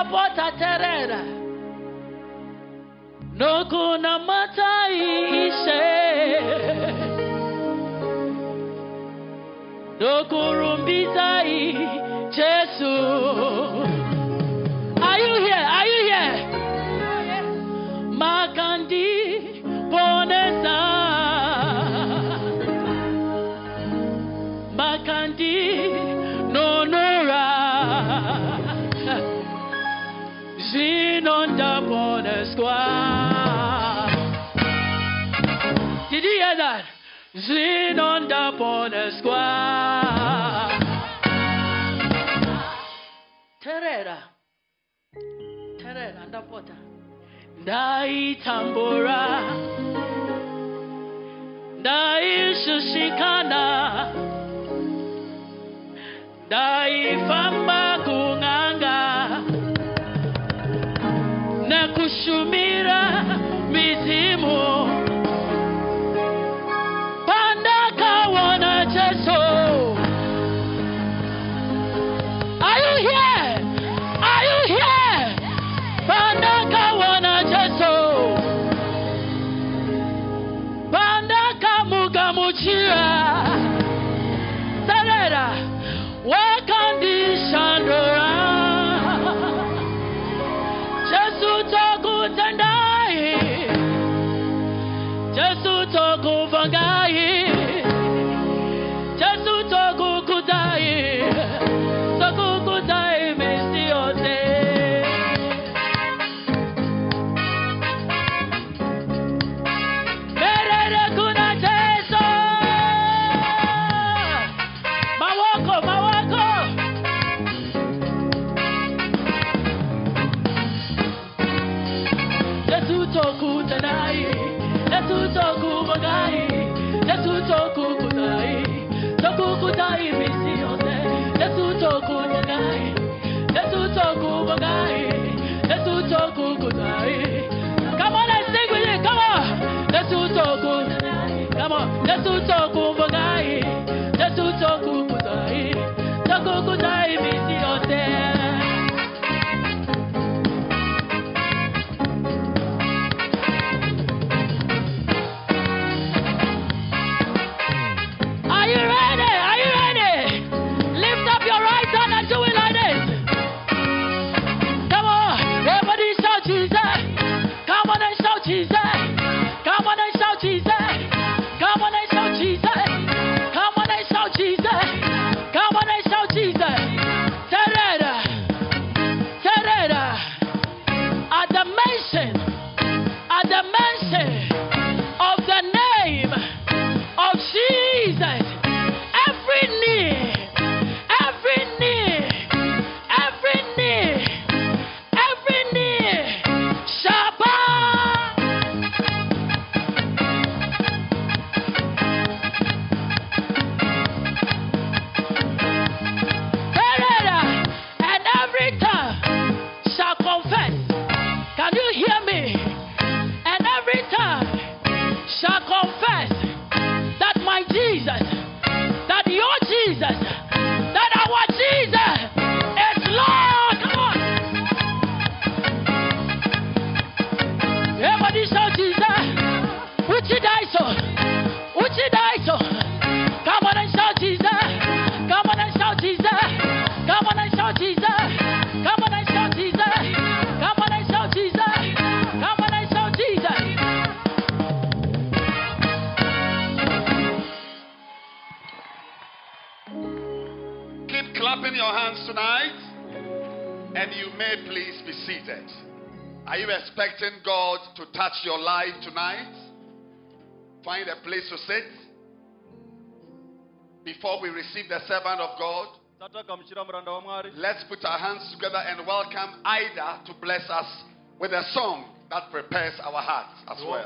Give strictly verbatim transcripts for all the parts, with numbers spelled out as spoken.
pota terera. No kuna matai ishe. No kurumbitai Jesu. Are you here? Are you here? Makandi bonesa. Makandi nonora. Zinonda bonesqua. Did you hear that? Zinonda bonesqua. Terera. Terera ndapota. Dai tambora. Dai shushikana. Dai famba kunganga. Na kushumira mizimu. Panda kawana Jesu. Are you here? Are you here? Panda kawana Jesu. Panda kamugamuchira. Sarera. Wakandi Shandora. Jesu toku tendai. Jesu toku vangai. Jesu toku kudai. Toku kudai mesiote. Merere kuna Jesu. Mawako, mawako. Jesu toku tendai. Jesu toku vangai. Jesu toku kudai. Toku kudai mesiote. Jesu toku tendai. Jesu toku vangai. Jesu toku kudai. Come on and sing with it. Come on. Jesu toku. Come on. Jesu toku vangai. Jesu toku kudai. Toku kudai mesiote. Are you ready? Are you ready? Lift up your right hand and do it like this. Come on. Everybody shout Jesus. Come on and shout Jesus. Come on and shout Jesus. Come on and shout Jesus. Come on and shout Jesus. Come on and shout Jesus. Terera. Terera. At the mention, at the mention of the name of Jesus, every knee, every knee, every knee, every knee shall bow. Terera. And every tongue shall confess. Can you hear me? And every tongue shall confess that my Jesus, that your Jesus, that our Jesus is Lord. Come on. Everybody shout Jesus. Uchi daiso. Uchi daiso. Come on and shout Jesus. Come on and shout Jesus. Come on and shout Jesus. Come on and shout Jesus. Come on and shout Jesus. Come on and shout Jesus. Keep clapping your hands tonight, and you may please be seated. Are you expecting God to touch your life tonight? Find a place to sit. Before we receive the servant of God, let's put our hands together and welcome Ida to bless us with a song that prepares our hearts as well.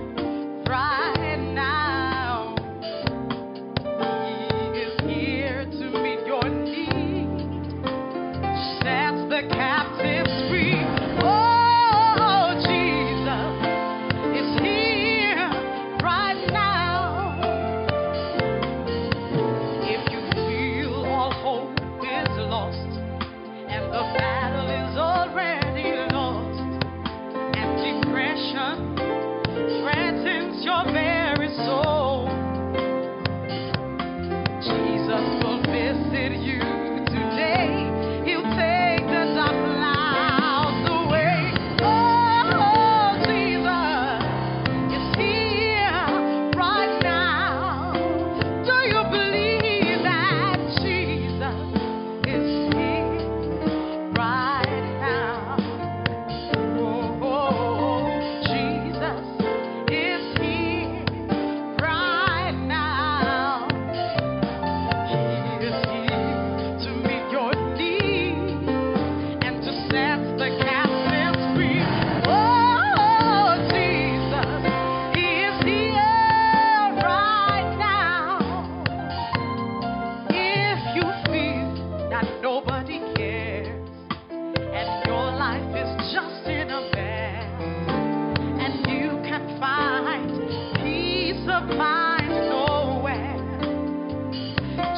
Here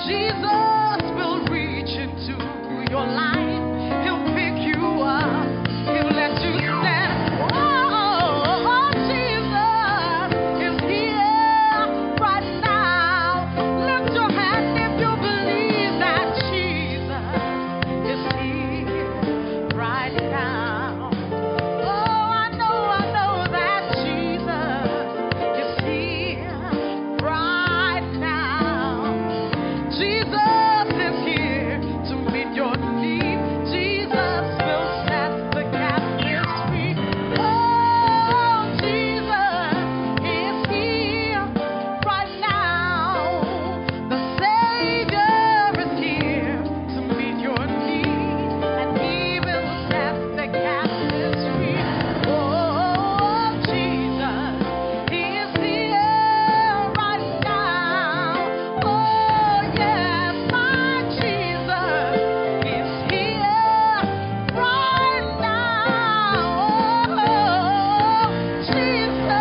Jesus will reach into your life. He'll pick you up. He'll let you stand. Oh, Jesus is here right now. Lift your hand if you believe that Jesus is here right now. Oh, I know, I know that Jesus is here right now. Jesus is here to meet your need. Jesus will set the captives free. Oh, Jesus is here right now. The Savior is here to meet your need, and He will set the captives free. Oh, Jesus is here right now. Oh, yes, my Jesus is here right now. Oh, Jesus,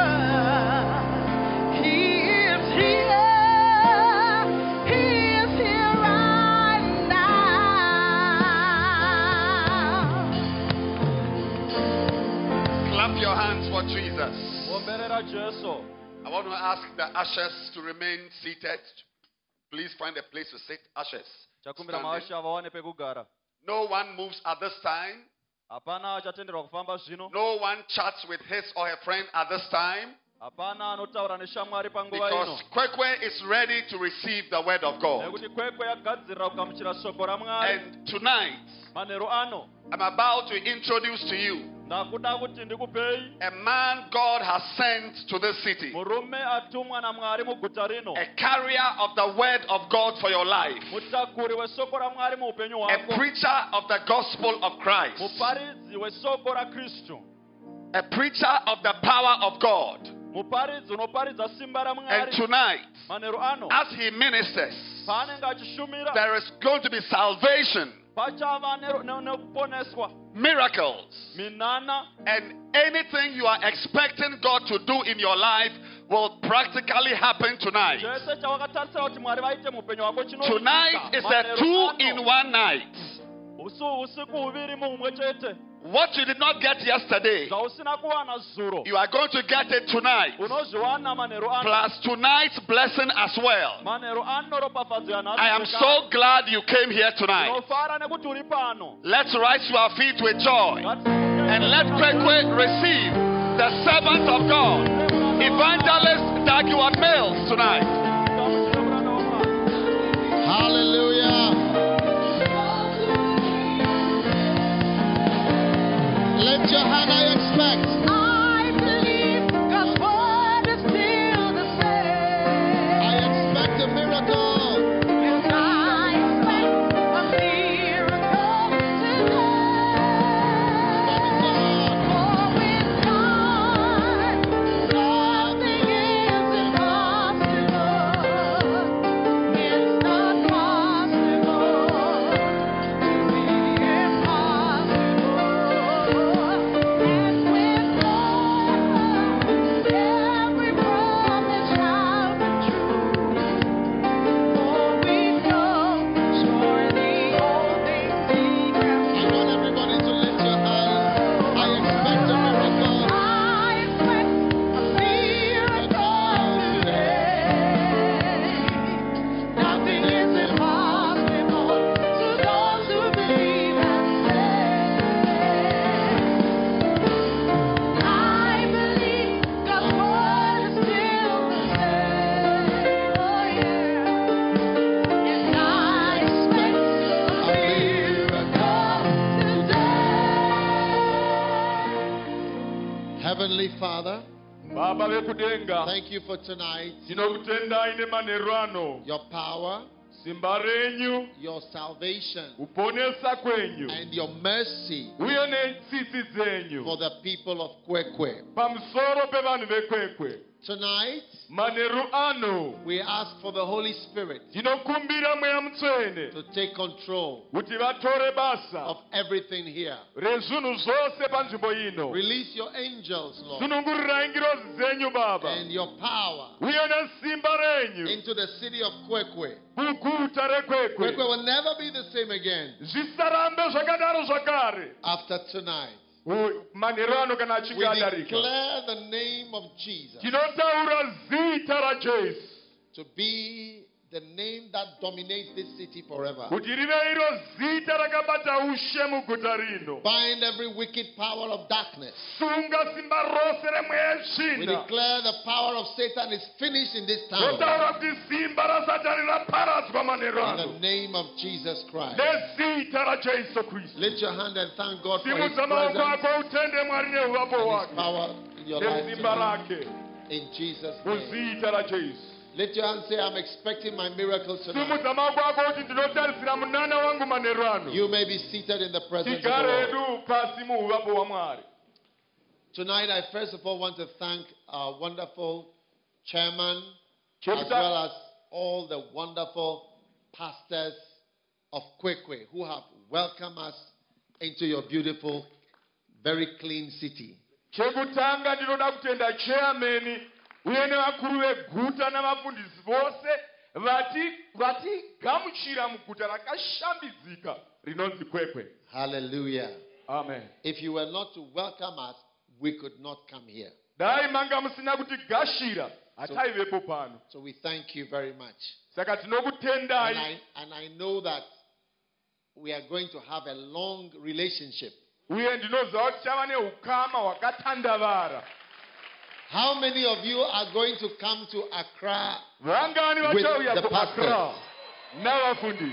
He is here. He is here right now. Clap your hands for Jesus. Omberera Jesu. I want to ask the ushers to remain seated. Please find a place to sit. Ushers. Chakumbira Standing. maasha vaone pekugara. No one moves at this time. Hapana achatenderwa kufamba zvino. No one chats with his or her friend at this time. Hapana anotaura neshamwari panguva ino. Because Kwekwe is ready to receive the word of God. Nekuti kwekwe yagadzirira kugamuchira shoko raMwari. And tonight, Manheru ano I'm about to introduce to you ndakuda kuti ndikupei a man God has sent to this city. murume atumwa naMwari muguta rino. A carrier of the word of God for your life. Mutakuri wesoko raMwari muupenyu A hwako. preacher of the gospel of Christ. Muparidzi wesoko raKristu. A preacher of the power of God. Muparidzi unoparidza simba And raMwari. tonight, Manheru ano as he ministers, paanenge achishumira there is going to be salvation, pachava ne- ne- nekuponeswa, miracles, minana, and anything you are expecting God to do in your life will practically happen tonight. chese chawakatarisira kuti Mwari vaite muupenyu hwako chinoitika. Tonight is a Manheru two ano, in one night. usu usiku huviri muhumwe chete. What you did not get yesterday, Zvausina kuwana zuro you are going to get it tonight. unozviwana manheru ano. Plus tonight's blessing as well. Manheru ano ropafadzo yanhasi I am zvekare. so glad you came here tonight. Tinofara nekuti uri pano. Let's rise to our feet with joy. And let Kwekwe receive the servant of God, Evangelist Dagiwat Mills, tonight. Hallelujah. Lift your hand, I expect. I believe God's word is still the same. I expect a miracle. And I expect a miracle today. For with God, nothing is impossible. It's not possible to be impossible. And with God, every promise shall be true. For we know surely all things He can I want everybody to lift your hands. I expect a miracle. I expect a miracle today. Nothing is impossible to those who believe and say. I believe God's word is still the same. Oh yeah. And I expect a miracle today. Heavenly Father, Baba vekudenga, thank you for tonight. tinokutendai nemanheru ano. Your power, Simba renyu, your salvation, kuponesa kwenyu, and your mercy uye netsitsi dzenyu for the people of Kwekwe. pamusoro pevanhu vekwekwe. Tonight, maneru ano we ask for the Holy Spirit tinokumbira mweya mutsvene to take control kuti vatore basa of everything here. rezvinhu zvose panzvimbo ino. Release your angels, Lord, sunungururai ngirozi dzenyu baba and your power uye nesimba renyu into the city of Kwekwe. kuguta rekwekwe Kwekwe will never be the same again zvisarambe zvakadaro zvakare after tonight. U- manheru ano kana We achinge adarika. declare the name of Jesus tinotaura zita rajesu to be the name that dominates this city forever. kuti rive iro zita rakabata ushe muguta rino. Bind every wicked power of darkness. sunga simba rose remweya We yetsvina. declare the power of Satan is finished in this town. totaura kuti simba rasatani raparadzwa manheru In the ano name of Jesus Christ. nezita rajesu kristu. Lift your hand and thank God for His simudza maoko presence ako utende mwari neuvapo and His hwake power in your life nesimba tonight. rake In Jesus' name. muzita rajesu. Lift your hand and say, I'm expecting my miracle tonight. simudza maoko ako kuti ndinotarisira munana wangu manheru ano. You may be seated in the presence of the tigare Lord. edu pasi muuvapo hwamwari. Tonight, I first of all want to thank our wonderful chairman, as Chekuta- well as all the wonderful pastors of Kwekwe who have welcomed us into your beautiful, very clean city. chekutanga ndinoda kutenda chairman uye nevakuru veguta navafundisi vose vati vatigamuchira muguta rakashambidzika rinonzi Kwekwe. Hallelujah. Amen. If you were not to welcome us, we could not come here. dai manga musina kutigashira hataivepo pano. So we thank you very much. Saka And tinokutendai I, and I know that we are going to have a long relationship. uye ndinoziva kuti chava neukama hwakatandavara. How many of you are going to come to Accra? vangani With vachauya the kuakra navafundisi.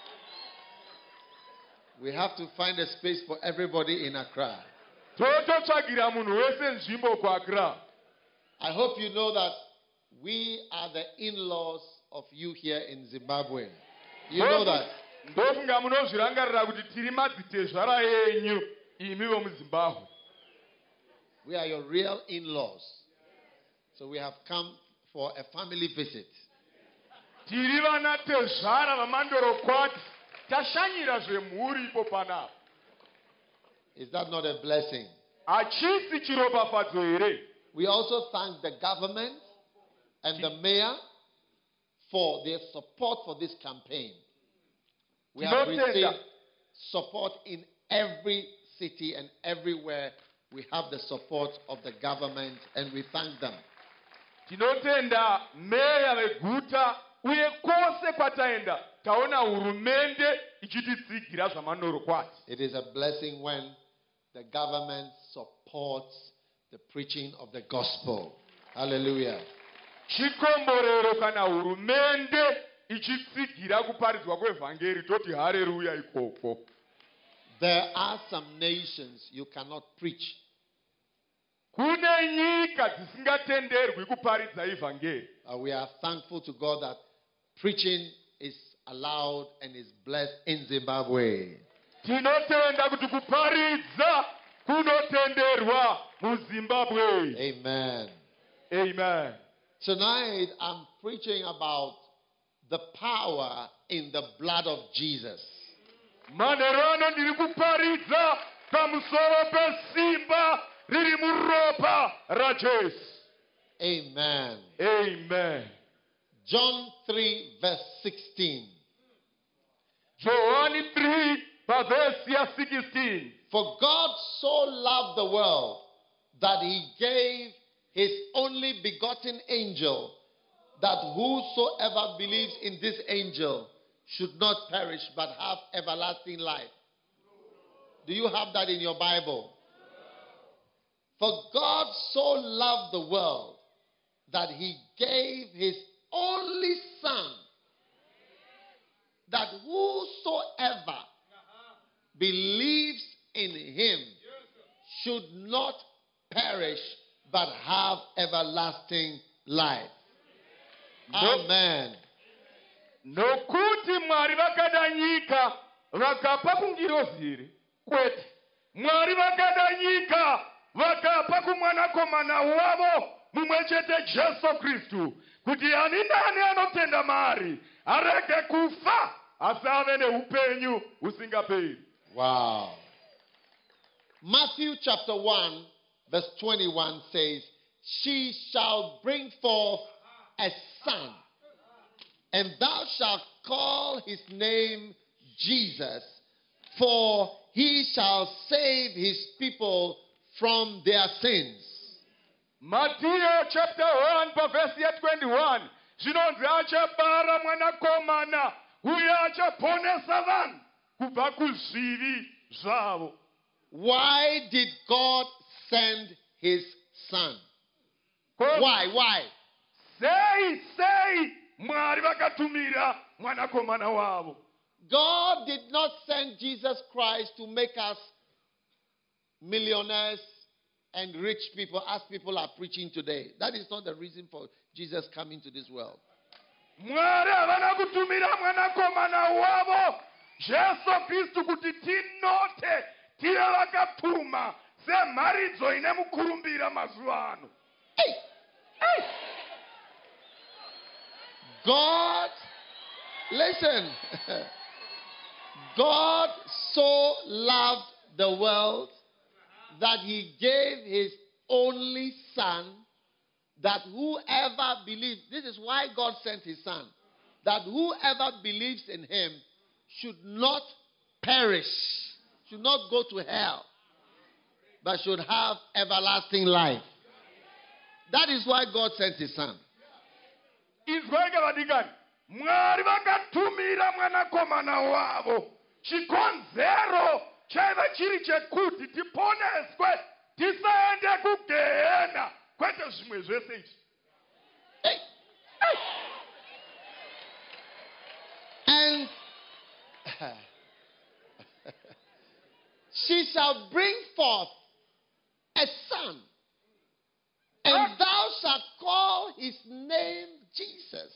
We have to find a space for everybody in Accra. tototsvagira munhu wese nzvimbo kuakra. I hope you know that we are the in-laws of you here in Zimbabwe. You know that. ndofunga munozvirangarira kuti tiri madzitezvara yenyu imi vomuzimbabwe. We are your real in-laws. So we have come for a family visit. tiri vana tezvara vamandorokwati tashanyira zvemhuri ipo panapa. Is that not a blessing? hachisi chiropafadzo here. We also thank the government and the mayor for their support for this campaign. We have Tinotenda. received support in every city and everywhere. We have the support of the government and we thank them. tinotenda meya veguta uye kwose kwataenda taona hurumende ichititsigira zvamandorokwati. It is a blessing when the government supports the preaching of the gospel. Hallelujah. chikomborero kana hurumende ichitsigira kuparidzwa kwevhangeri toti hareruya ikoko. There are some nations you cannot preach. kune nyika dzisingatenderwi kuparidza ivhangeri. Uh, we are thankful to God that preaching is allowed and is blessed in Zimbabwe. tinotenda kuti kuparidza kunotenderwa muzimbabwe. Amen. Amen. Tonight I'm preaching about the power in the blood of Jesus. manheru ano ndiri kuparidza pamusoro pesimba riri muropa rajesu. Amen. Amen. John three verse sixteen. johani three pavhesi ya sixteen. For God so loved the world that he gave his only begotten angel, that whosoever believes in this angel should not perish but have everlasting life. Do you have that in your Bible? For God so loved the world that he gave his only son, that whosoever believes in him should not perish but have everlasting life. Amen. nokuti mwari vakada nyika vakapa kungiroziri kwete. mwari vakada nyika vakapa kumwanakomana wavo mumwe chete Jesu Kristu kuti ani nani anotenda mari arege kufa asave neupenyu usingaperi. Wow. Matthew chapter one verse twenty-one says, she shall bring forth a son, and thou shalt call his name Jesus, for he shall save his people from their sins. Matthew chapter one verse twenty-one. Zvinonzi achabara mwanakomana uye achaponesa vanhu kubva kuzvivi zvavo. Why did God send his son? Why? Why? Sei sei Mwari vakatumira mwanakomana wavo. God did not send Jesus Christ to make us millionaires and rich people as people are preaching today. That is not the reason for Jesus coming to this world. Mwari havana kutumira mwanakomana wavo Jesu Kristu kuti tinote tive vakapfuma semharidzo ine mukurumbira mazuva ano. Hey! Hey! God, listen, God so loved the world that he gave his only son, that whoever believes, this is why God sent his son, that whoever believes in him should not perish, should not go to hell, but should have everlasting life. That is why God sent his son. Izweke vadikani, Mwari vakatumira mwanakomana wavo. Chikonzero chaiva chiri chekuti tiponeswe tisaende kugehena kwete zvimwe zvese izvi. Hey. Hey. And she shall bring forth a son, and thou shalt call his name Jesus.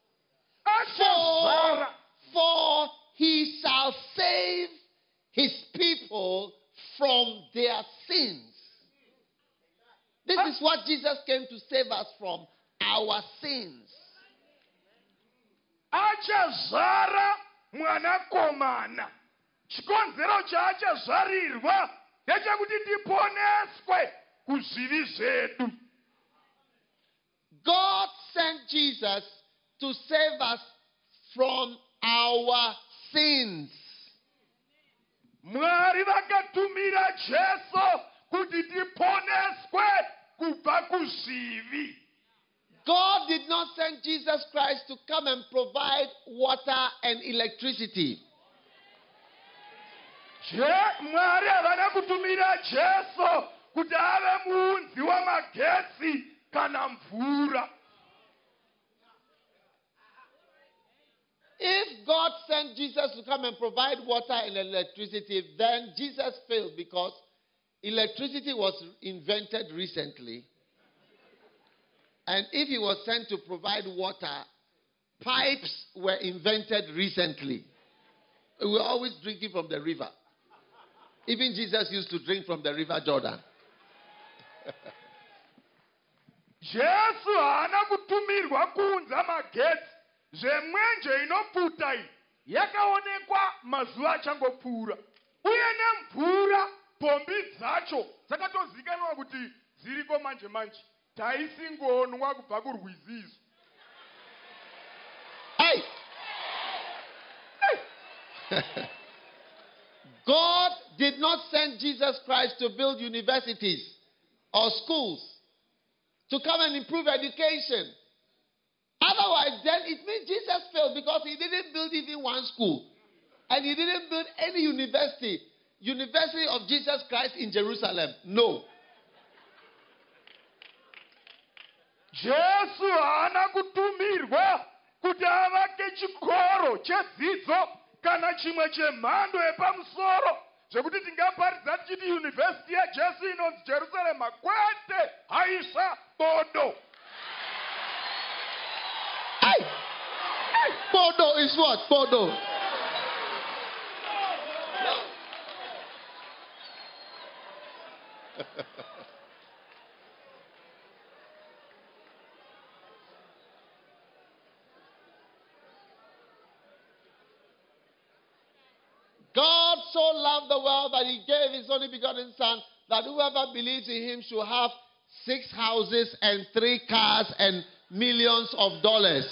For, for he shall save his people from their sins. This is what Jesus came to save us from, our sins. Achazara mwanakomana. Chikonzero chaachazvarirwa ndechekuti tiponeswe kuzvivi zvedu. God sent Jesus to save us from our sins. Mwari vakatumira Jesu kuti tiponeswe kubva kuzvivi. God did not send Jesus Christ to come and provide water and electricity. Mwari havana kutumira Jesu kuti ave muunzi wamagetsi kana mvura. If God sent Jesus to come and provide water and electricity, then Jesus failed because electricity was invented recently. And if he was sent to provide water, pipes were invented recently. We were always drinking from the river. Even Jesus used to drink from the river Jordan. Jesu haana kutumirwa kuunza magetsi zvemwenje inopfuta iyi yakaonekwa mazuva achangopfuura, uye nemvura pombi dzacho dzakatozikanwa kuti dziriko manje manje, taisingonwa kubva kurwizi izvi. Hey! Hey! God did not send Jesus Christ to build universities or schools to come and improve education. Otherwise, then it means Jesus failed because he didn't build even one school. And he didn't build any university. University of Jesus Christ in Jerusalem. No. Jesu haana kutumirwa kuti avake chikoro chedzidzo kana chimwe chemhando yepamusoro zvekuti tingaparidza tichiti yunivhesiti yaJesu inonzi Jerusarema. Kwete, haisa bodo. Hey! Hey! Bodo is what? Bodo. so loved the world that he gave his only begotten Son, that whoever believes in him should have six houses and three cars and millions of dollars.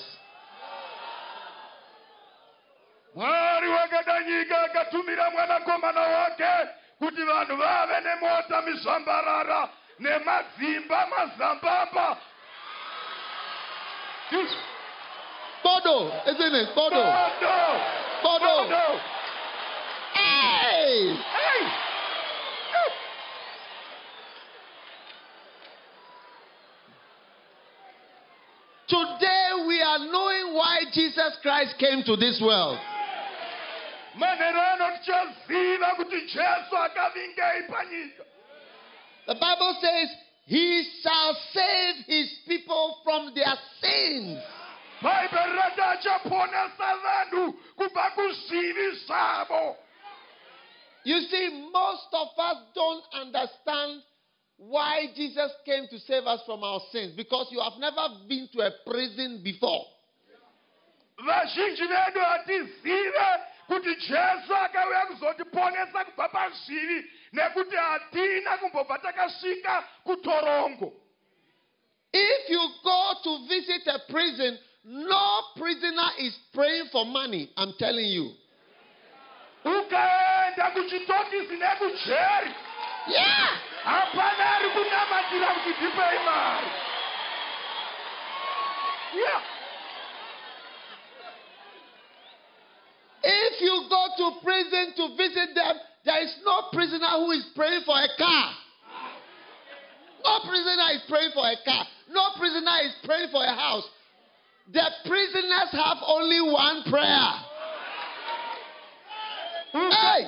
Mwari wakadanyika akatumira mwanakomana wake kuti vanhu vave nemota mizvambarara nemadzimba mazambamba. Bodo, isn't it? Bodo. Bodo. Bodo. Bodo. Hey! Hey! Today we are knowing why Jesus Christ came to this world. The Bible says, he shall save his people from their sins. You see, most of us don't understand why Jesus came to save us from our sins, because you have never been to a prison before. Kuti Jesu akauya kuzotiponesa kubva pazvivi nekuti hatina kumbobva takasvika kutorongo. If you go to visit a prison, no prisoner is praying for money, I'm telling you. Ukaenda kuchitokisi nekujeri. Yeah. Hapana ari kunamatira kuti ndipei mari. Yeah. If you go to prison to visit them, there is no prisoner who is praying for a car. No prisoner is praying for a car. No prisoner is praying for a house. The prisoners have only one prayer. Hey!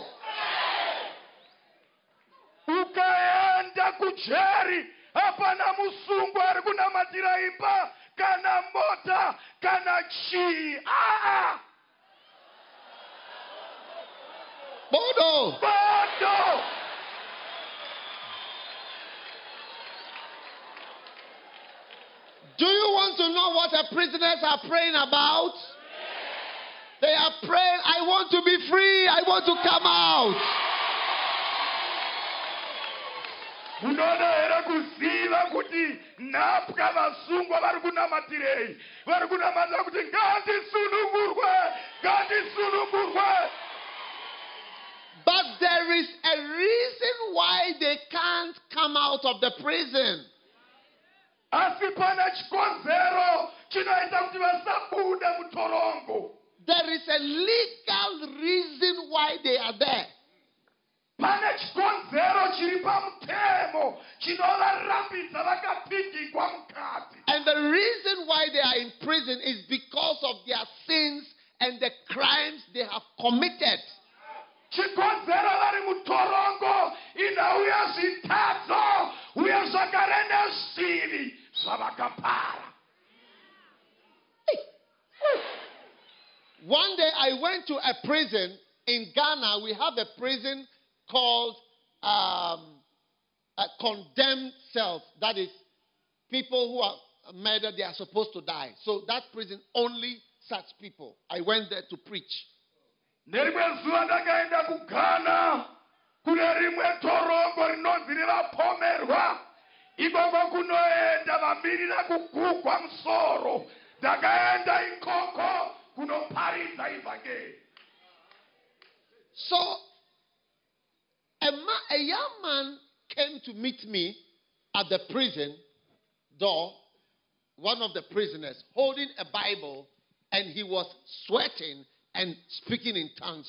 Ukaenda kujeri, hapana musungu ari kunamatira imba, kana mota, kana chi. Ah! Bodo! Bodo! Do you want to know what the prisoners are praying about? They are praying, I want to be free, I want to come out. Unoda era kuziva kuti napka vasungwa vari kunamatirei. Vari kunamatira kuti ngandisunungurwe, ngandisunungurwe. But there is a reason why they can't come out of the prison. Asi pana chikonzero chinoita kuti vasabude mutorongo. There is a legal reason why they are there. Pana chikonzero chiri pamutemo chinovarambidza vakapigirwa mukati. And the reason why they are in prison is because of their sins and the crimes they have committed. Chikonzero vari mutorongo inauya zvitadzo uye zvakarenda zvivi zvavakapara. One day I went to a prison in Ghana. We have a prison called um, a condemned cells. That is, people who are murdered, they are supposed to die. So that prison, only such people. I went there to preach. Nerimwe zuva ndakaenda kuGhana kune rimwe torongo rinonzi ravapomerwa. Ikoko kunoenda vamirira kugugwa musoro. Ndakaenda ikoko kunoparidza ivhangeri. So a, ma- a young man came to meet me at the prison door, one of the prisoners, holding a Bible, and he was sweating and speaking in tongues.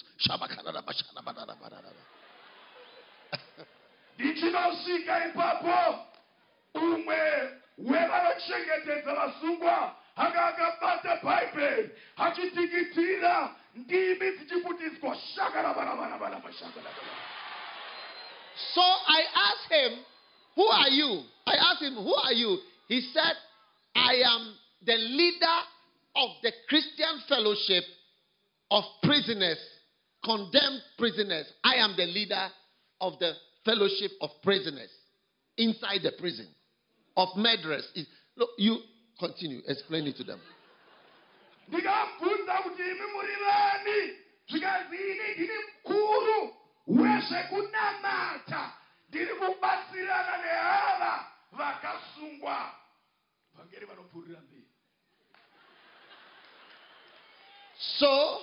Ndichinosvika ipapo umwe wevanochengetedza vasungwa anga akabata bhaibheri achitikitira ndimi dzichiputidzwa shakarabarabarabaraba shakarabaraba. So I asked him, who are you? I asked him, who are you? He said, I am the leader of the Christian Fellowship of prisoners, condemned prisoners. I am the leader of the Fellowship of prisoners inside the prison of murderers. Look, you continue, explain it to them. Ndikabvunza kuti imi muri vani? Zvikazii ndini mukuru zvekunamata ndiri kubatsirana neava vakasungwa vangeri vanopfuurira mberi. So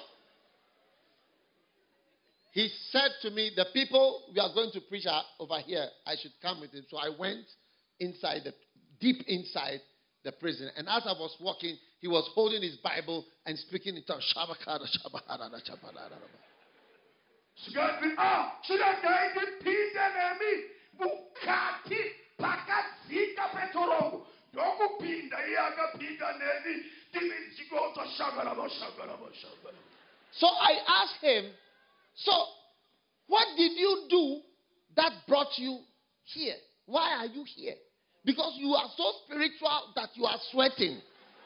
he said to me, the people we are going to preach are over here, I should come with him. So I went inside, the deep inside the prison. And as I was walking, he was holding his Bible and speaking in tongues. Shabakada, shabakada, shabakada. Zikazi ah chiranga ndipinde nemi mukati pakadzika petorongo ndokupinda iye akapinda neni ndimi chikoto shagara shagara shagara. So I asked him, so what did you do that brought you here? Why are you here? Because you are so spiritual that you are sweating.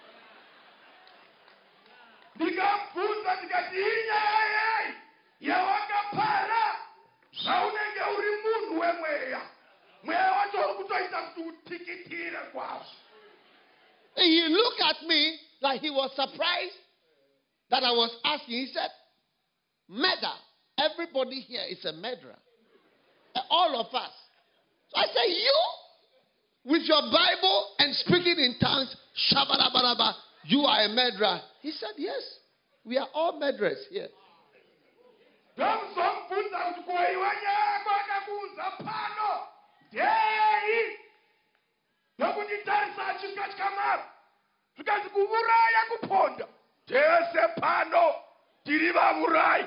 Ndikamfunza ndikati inyaya yawakapara zvaunenge uri munhu wemweya mweya wacho uri kutoita kuti utikitire kwazvo. He looked at me like he was surprised that I was asking. He said, murder. Everybody here is a murderer. All of us. So I said, you? With your Bible and speaking in tongues, shabarabaraba, you are a murderer. He said, yes. We are all murderers here. Ndamuzomubvunza kuti kuiwa nyako akakuudza pano ndei ndokunditarisa achikatya maro zvikati kuuraya kuponda tese pano tiri vaurayi.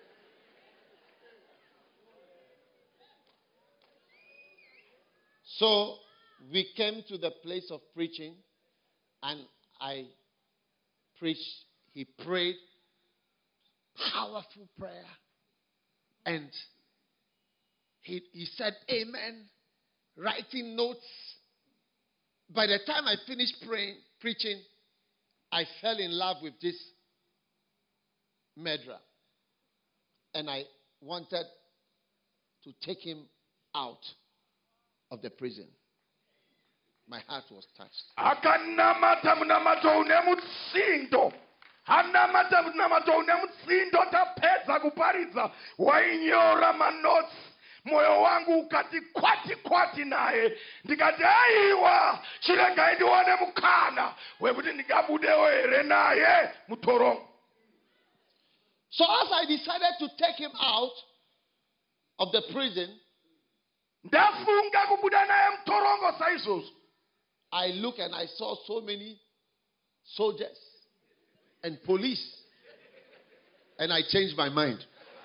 So we came to the place of preaching and I preached. He prayed powerful prayer. And he, he said, amen, writing notes. By the time I finished praying, preaching, I fell in love with this murderer. And I wanted to take him out of the prison. My heart was touched. Akanamata munamato unemutsindo. Hanamata munamato unemutsindo tapedza kuparidza wainyora manotsi. Moyo wangu ukati kwati kwati naye. Ndikati aiwa chirengai ndione mukana wekuti ndikabudewo here naye mutorongo. So as I decided to take him out of the prison, ndafunga kubuda naye mutorongo saizvozvo. I looked and I saw so many soldiers and police. And I changed my mind.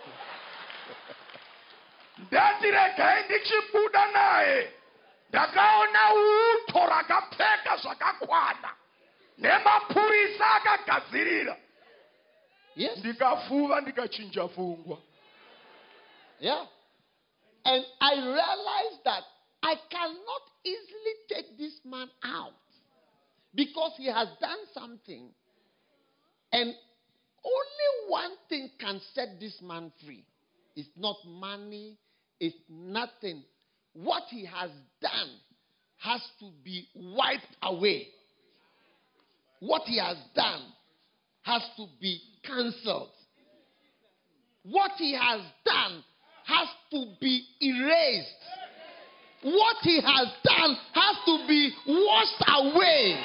Ndati regai ndichibuda naye ndakaona uto rakapfeka zvakakwana nemapurisa akagadzirira. Yes. Ndikafuva ndikachinja pfungwa. Yeah. And I realized that I cannot easily take this man out because he has done something. And only one thing can set this man free. It's not money, it's nothing. What he has done has to be wiped away. What he has done has to be cancelled. What he has done has to be erased. What he has done has to be washed away.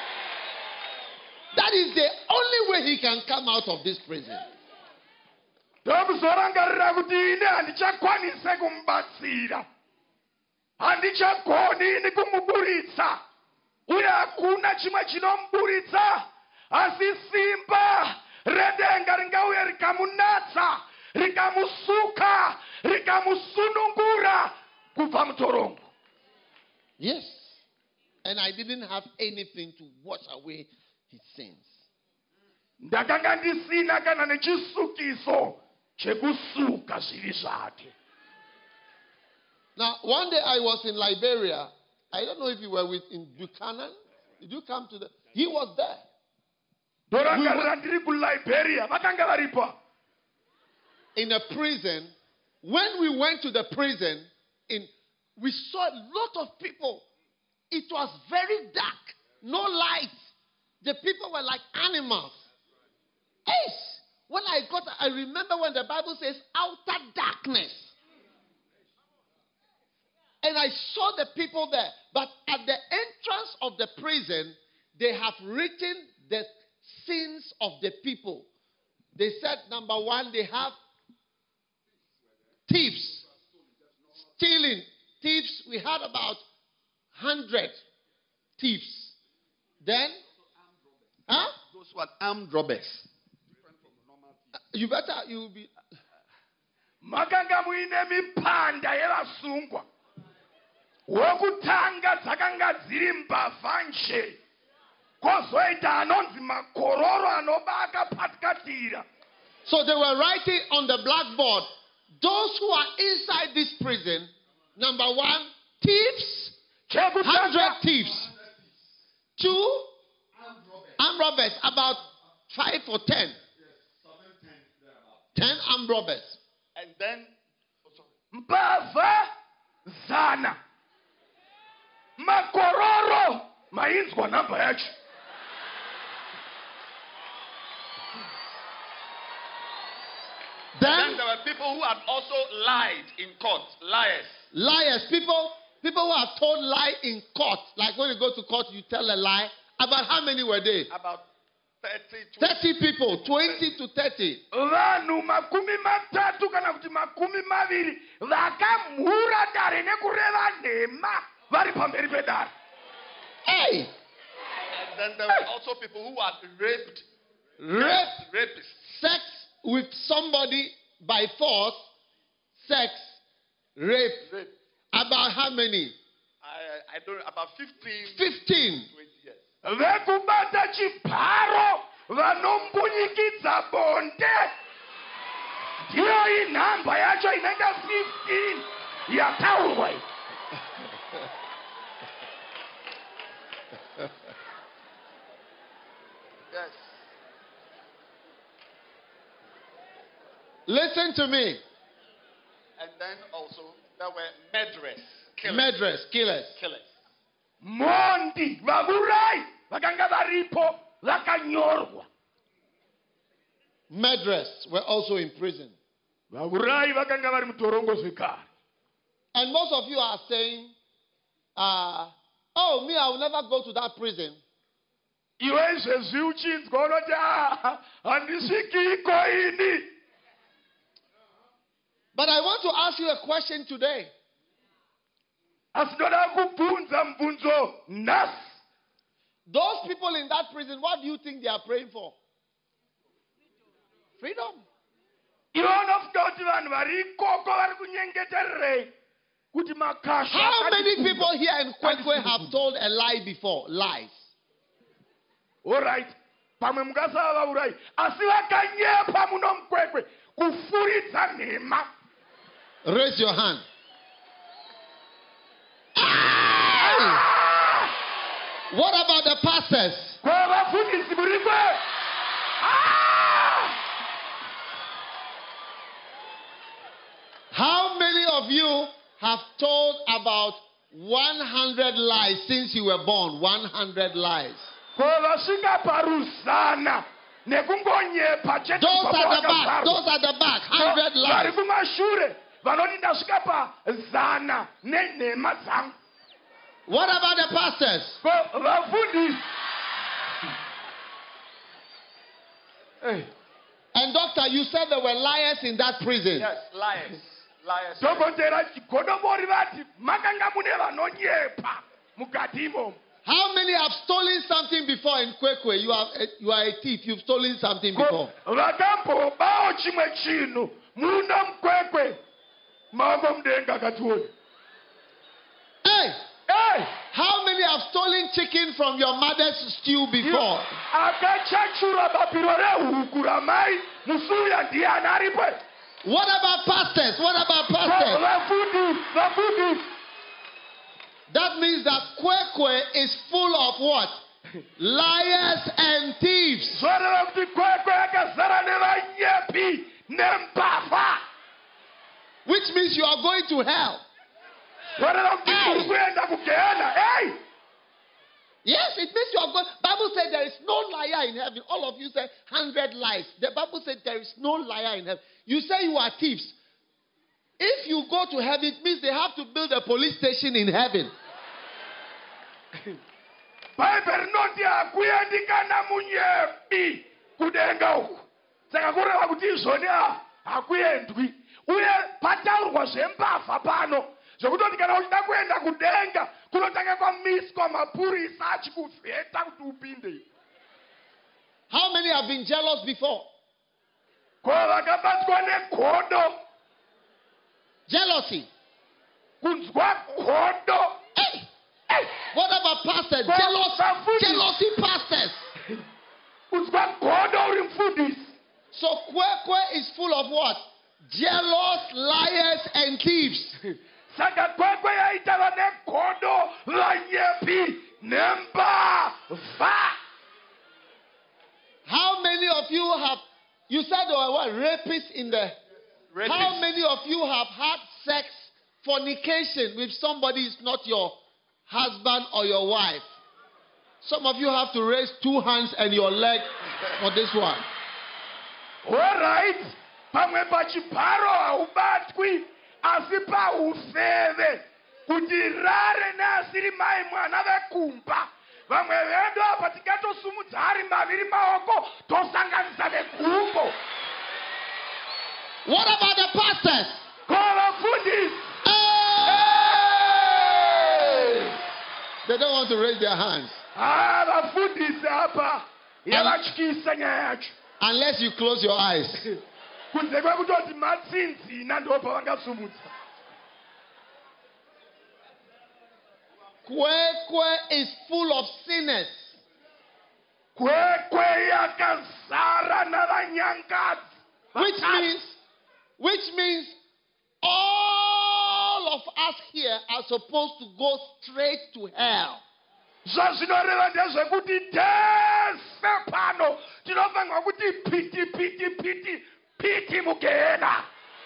That is the only way he can come out of this prison. Ndokuzorangarira kuti ine handichakwanise kumubatsira. Handichagoni ini kumuburitsa. Uye hakuna chimwe chinomuburitsa asi simba redenga ringauye rikamunatsa, rikamusuka, rikamusunungura kubva mutorongo. Yes. And I didn't have anything to wash away his sins. Ndakanga ndisina kana nechisukiso chekusuka zviri zvake. Now, one day I was in Liberia. I don't know if you were with in Buchanan. Did you come to the... He was there. Ndorangarira ndiri kuLiberia, vakanga varipo. In a prison. When we went to the prison, in, we saw a lot of people. It was very dark. No light. The people were like animals. Yes. When I got, I remember when the Bible says outer darkness. and I saw the people there. But at the entrance of the prison, they have written the sins of the people. They said, number one, they have thieves, stealing. Thieves, we had about one hundred thieves. Then, huh? Those who are armed robbers. You better, you will be. Makanga muine mipanda yevasungwa. Wokutanga dzakanga dziri mbavha nje. Kozoita anonzi makororo anobaka patikatira. So they were writing on the blackboard, those who are inside this prison, number one, thieves, one hundred thieves. Two, armed robbers, about five or ten. Ten armed robbers. And then, Mbava zana. Makororo mainzwa namba yacho. then Then there were people who had also lied in court. Liars. liars, people, people who have told lie in court. Like when you go to court, you tell a lie. About how many were they? About thirty, twenty. thirty people, twenty to thirty. Vanhu makumi matatu kana kuti makumi maviri vakamhura dare nekureva nhema vari pamberi pedare. Hey! And then there were also people who had raped. Rape, Rapists. sex with somebody by force, sex, rape. Rape. About how many? I, I don't know, about fifteen, Fifteen. twenty years. Vekubata chibharo vanombunyikiza bonde. Ndiyo inhamba yacho inenge fifteen yataurwa. Yes. Listen to me. And then also there were murderers. Killers. Murderers, killers. Killers. Mondi vaburai vakanga varipo vakanyorwa. Murderers were also in prison. Vaburai vakanga vari mutorongo zvekare. And most of you are saying, uh, oh, me, I will never go to that prison. Iwe izvezvi uchinzwa unoti "Ah, handisvikiko ini." But I want to ask you a question today. Asi ndoda kubvunza mubvunzo nhasi. Those people in that prison, what do you think they are praying for? Freedom. Iwe unofunga kuti vanhu vari ikoko vari kunyengetererei kuti makasha. How many people here in Kwekwe have told a lie before? Lies. Alright. Pamwe mungasava vaurai. Asi vakanyepa muno mukwekwe kufuridza nhema. Raise your hand. Hey! What about the pastors? Kwavafundisi murikwe. How many of you have told about one hundred lies since you were born? one hundred lies. Kwavasvika paruzana nekungonyepa chete. Those at the back. Those at the back. one hundred vari lies. kumashure vanoti ndasvika pazana nenhema dzangu. What about the pastors? Ko vafundisi. Hey. And doctor, you said there were liars in that prison. Yes, liars. Liars. Dhokotera chigodomori vati makanga mune vanonyepa mukati imomo. How many have stolen something before in Kwekwe? You, have, you are a thief. You've stolen something before. Vakambobawo chimwe chinhu muno mukwekwe maoko mudenga akationa. Hey! Hey! How many have stolen chicken from your mother's stew before? Akachachura bapiro rehuku ramai musuya ndiani aripo. What about pastors? What about pastors? Vafundisi, vafundisi. That means that Kwekwe is full of what? Liars and thieves. Zvoreva kuti kwekwe yakazara nevanyepi nembavha. Which means you are going to hell. Zvoreva kuti muri kuenda kugehena. Hey! Yes, it means you are going. Bible said there is no liar in heaven. All of you say hundred lies. The Bible said there is no liar in heaven. You say you are thieves. If you go to heaven, it means they have to build a police station in heaven. Bible rinoti hakuyendikana munyepi kudenga uku. Saka kureva kuti izvoni hakuyendwi. Uye pataurwa zvembavha pano. Zvekutoti kana uchida kuenda kudenga kunotanga kwamiswa mapurisa achikuvheta kuti upinde. How many have been jealous before? Ko vakabatwa negodo. Jealousy. Kunzwa godo. Hey! Hey! What about pastors? Kwa- Jealous, kwa- jealousy pastors. Kunzwa godo uri mfundisi. So Kwekwe is full of what? Jealous, liars, and thieves. Saka kwekwe yaitava negodo vanyepi nembavha. How many of you have, you said there were what, rapists in the, Rapists. how many of you have had sex, fornication with somebody who's not your husband or your wife? Some of you have to raise two hands and your leg for this one. Alright, pamwe pachibharo haubatwi asi paufeve kuti rare neasiri mai mwana vekumba. Vamwe vedu apa tikatosumudza ari maviri maoko tosanganisa negumbo. What about the pastors? Ko vafundisi. Hey! They don't want to raise their hands. Ah, vafundisi apa yavatyisa nyaya yacho. Unless you close your eyes. Kunze kwekutoti matsinzina ndo pavangasumudza. Kwekwe is full of sinners. Kwekwe yakazara navanyangadzi. Which means, which means all of us here are supposed to go straight to hell. Zvazvinoreva ndezvekuti tese pano tinofanirwa kuti piti piti piti piti mugehena.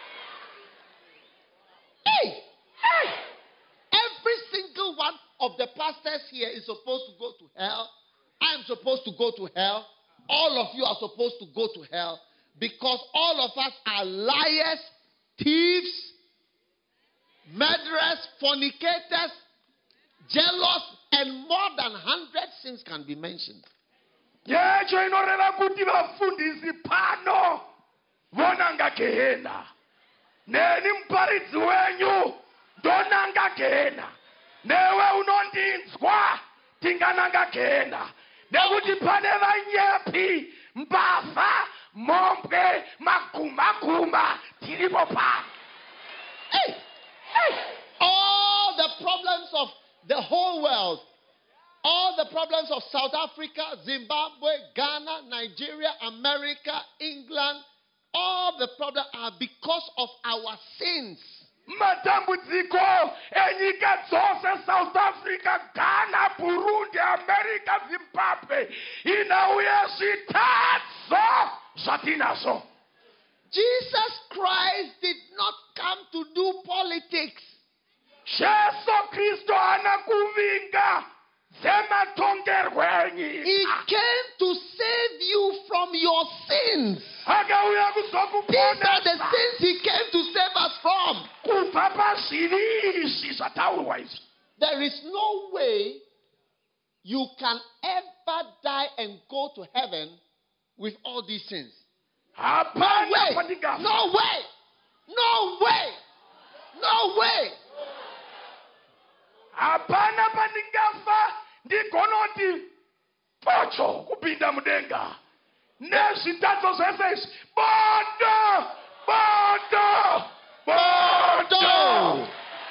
Hey! Hey! Every single one of the pastors here is supposed to go to hell. I am supposed to go to hell. All of you are supposed to go to hell because all of us are liars, thieves, murderers, fornicators, jealous, and more than hundred sins can be mentioned. Yecho inoreva kuti vafundisi pano vonanga gehena. Neni muparidzi wenyu ndonanga gehena. Newe unondinzwa tingananga gehena. Nekuti pane vanyepi, mbavha, mombe, maguma guma tiripo pano. Hey! Hey! All the problems of the whole world, all the problems of South Africa, Zimbabwe, Ghana, Nigeria, America, England, all the problems are because of our sins. Matambudziko enyika dzose, South Africa, Ghana, Burundi, America, Zimbabwe inauya zvitadzo zvatinazo. Jesus Christ did not come to do politics. Jesu Kristo hana kuvinga dzematongerwo enyika. He came to save you from your sins. Akauya These are the kuzokuponesa sins he came to save us from. kubva pazvivi izvi zvataurwa izvi. There is no way you can ever die and go to heaven with all these sins. No Hapana way. pandingafa. No way. No way. No way. Hapana pandingafa ndigonoti pocho kupinda mudenga. Nezvitadzo zvese izvi bodo bodo bodo.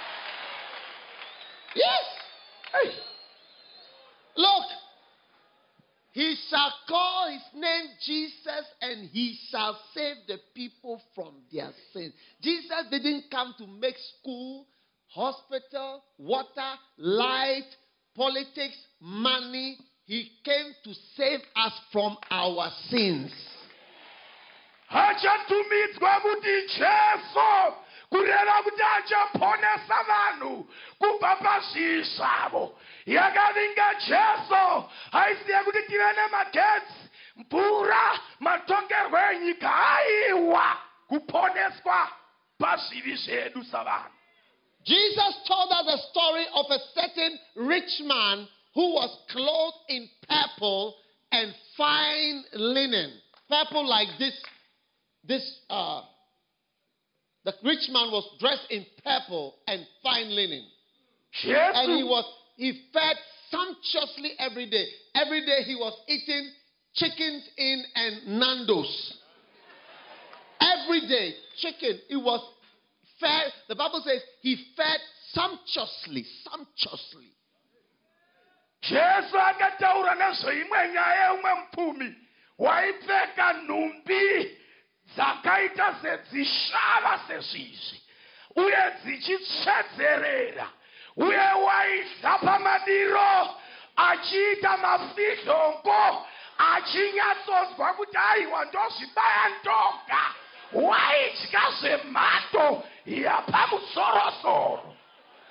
Yes. Hey. Look. He shall call his name Jesus and he shall save the people from their sins. Jesus didn't come to make school, hospital, water, light, politics, money. He came to save us from our sins. Hachatumidzwa kuti Jesu kureva kuti achaponesa vanhu kubva pazvivi zvavo. Yakavinga Jesu aiziva kuti tive nemagetsi, mvura, matongerwo enyika aiwa kuponeswa pazvivi zvedu savanhu. Jesus told us a story of a certain rich man who was clothed in purple and fine linen. Purple like this, this, uh, the rich man was dressed in purple and fine linen. And he was, he fed sumptuously every day. Every day he was eating chickens in and Nando's. Every day, chicken. It was fed. The Bible says he fed sumptuously, sumptuously. Jesu akataura nezveimwe nyaya yeumwe mupfumi waipfeka nhumbi dzakaita sedzishava sezvizvi uye dzichitsvedzerera uye waidya pamadiro achiita mafidhongo achinyatsonzwa kuti aiwa ndozvibaya ndoga waidya zvemhando yapamusorosoro.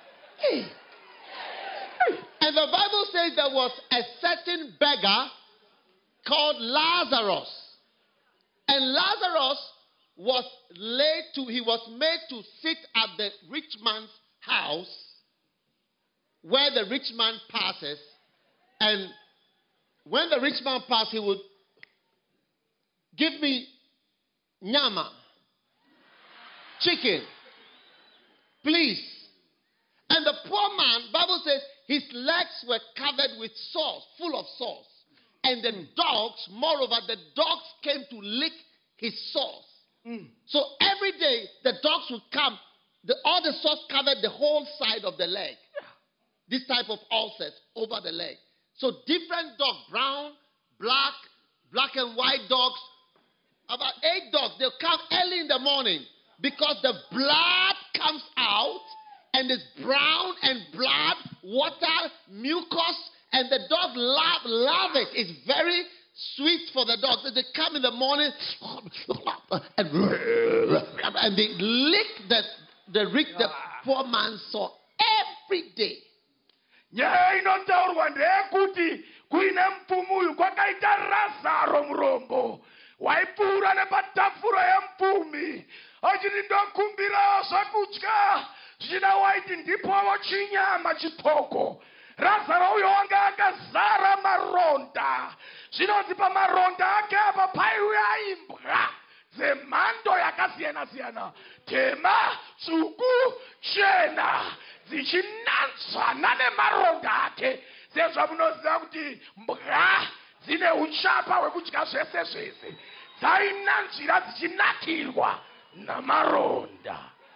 And the Bible says there was a certain beggar called Lazarus. And Lazarus was laid to, he was made to sit at the rich man's house where the rich man passes. And when the rich man passed, he would give me nyama, chicken, please. And the poor man, Bible says, his legs were covered with sores, full of sores. And the dogs, moreover, the dogs came to lick his sores. Mm. So every day, the dogs would come. The, all the sores covered the whole side of the leg. This type of ulcers over the leg. So different dogs, brown, black, black and white dogs. About eight dogs, they'll come early in the morning because the blood comes out. And it's brown and blood, water, mucus, and the dog love, love it. It's very sweet for the dogs. They come in the morning and, and they lick the, the, the poor man's sore every day. Nyaya inotaurwa ndeyekuti kuine mupfumi uyu kwakaita Razaro murombo waipfuura nepatafura yemupfumi achiti ndokumbirawo zvokudya zvina waiti ndipowo chinyama chitoko. Razaro uyo wanga akazara maronda. Zvinonzi pamaronda ake apa paiuya imbwa dzemhando yakasiyana siyana, tema, tsvuku, chena, dzichinanzvana nemaronda ake. Sezvo munoziva kuti mbwa dzine uchapa hwekudya zvese zvese, dzainanzvira dzichinakirwa namaronda.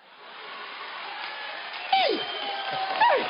Hey. Hey.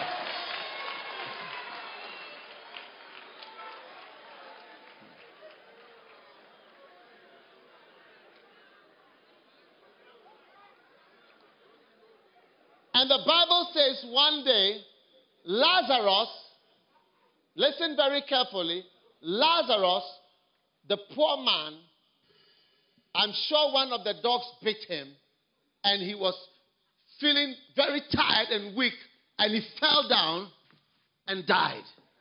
And the Bible says one day, Lazarus, listen very carefully, Lazarus, the poor man, I'm sure one of the dogs bit him, and he was feeling very tired and weak, and he fell down and died.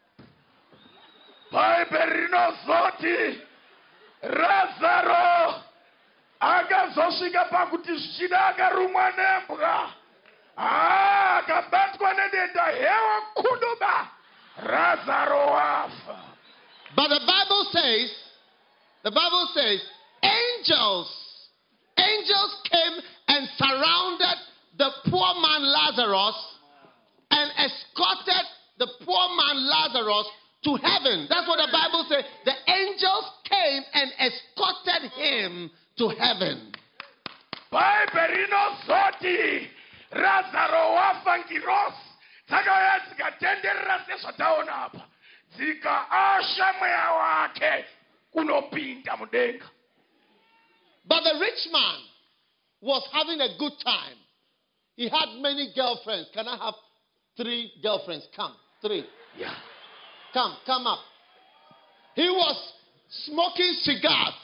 Bible Lazaro akazosvika pakuti zvichida akarumwa nembwa. Ah, akabatwa nedenda hewa kuduba. Lazaro wafa. But the Bible says, the Bible says, angels, angels came and surrounded the poor man Lazarus and escorted the poor man Lazarus to heaven. That's what the Bible says. The angels came and escorted him to heaven. Bible zoti Lazaro wafa ngiros. Takaya zikatenderera sezvataona apa. Zika asha mweya wake unopinda mudenga. But the rich man was having a good time. He had many girlfriends. Can I have three girlfriends? Come, three. Yeah. Come, come up. He was smoking cigars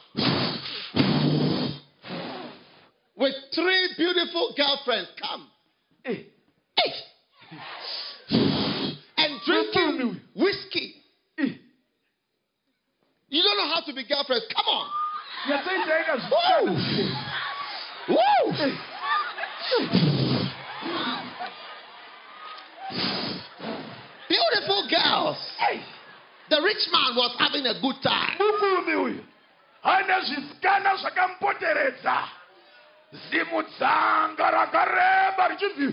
with three beautiful girlfriends. Come. Hey. Hey. And drinking whiskey. Hey. You don't know how to be girlfriends. Come on. Woo! Woo! Beautiful girls. Hey, The rich man was having a good time. muvumi uyu ane zvisikana zvakamupoteredza. Zimudzanga rakareba richibvi.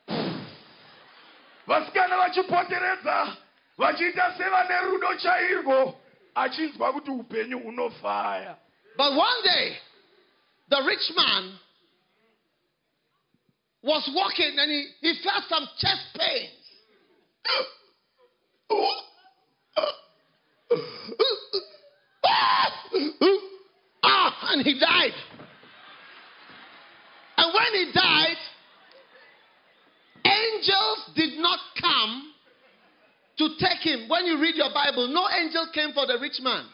Vasikana vachipoteredza vachiita sevane rudo chairwo achinzwa kuti upenyu hunofaya. But one day, the rich man was walking and he, he felt some chest pains. Ah, and he died. And when he died, angels did not come to take him. When you read your Bible, no angel came for the rich man.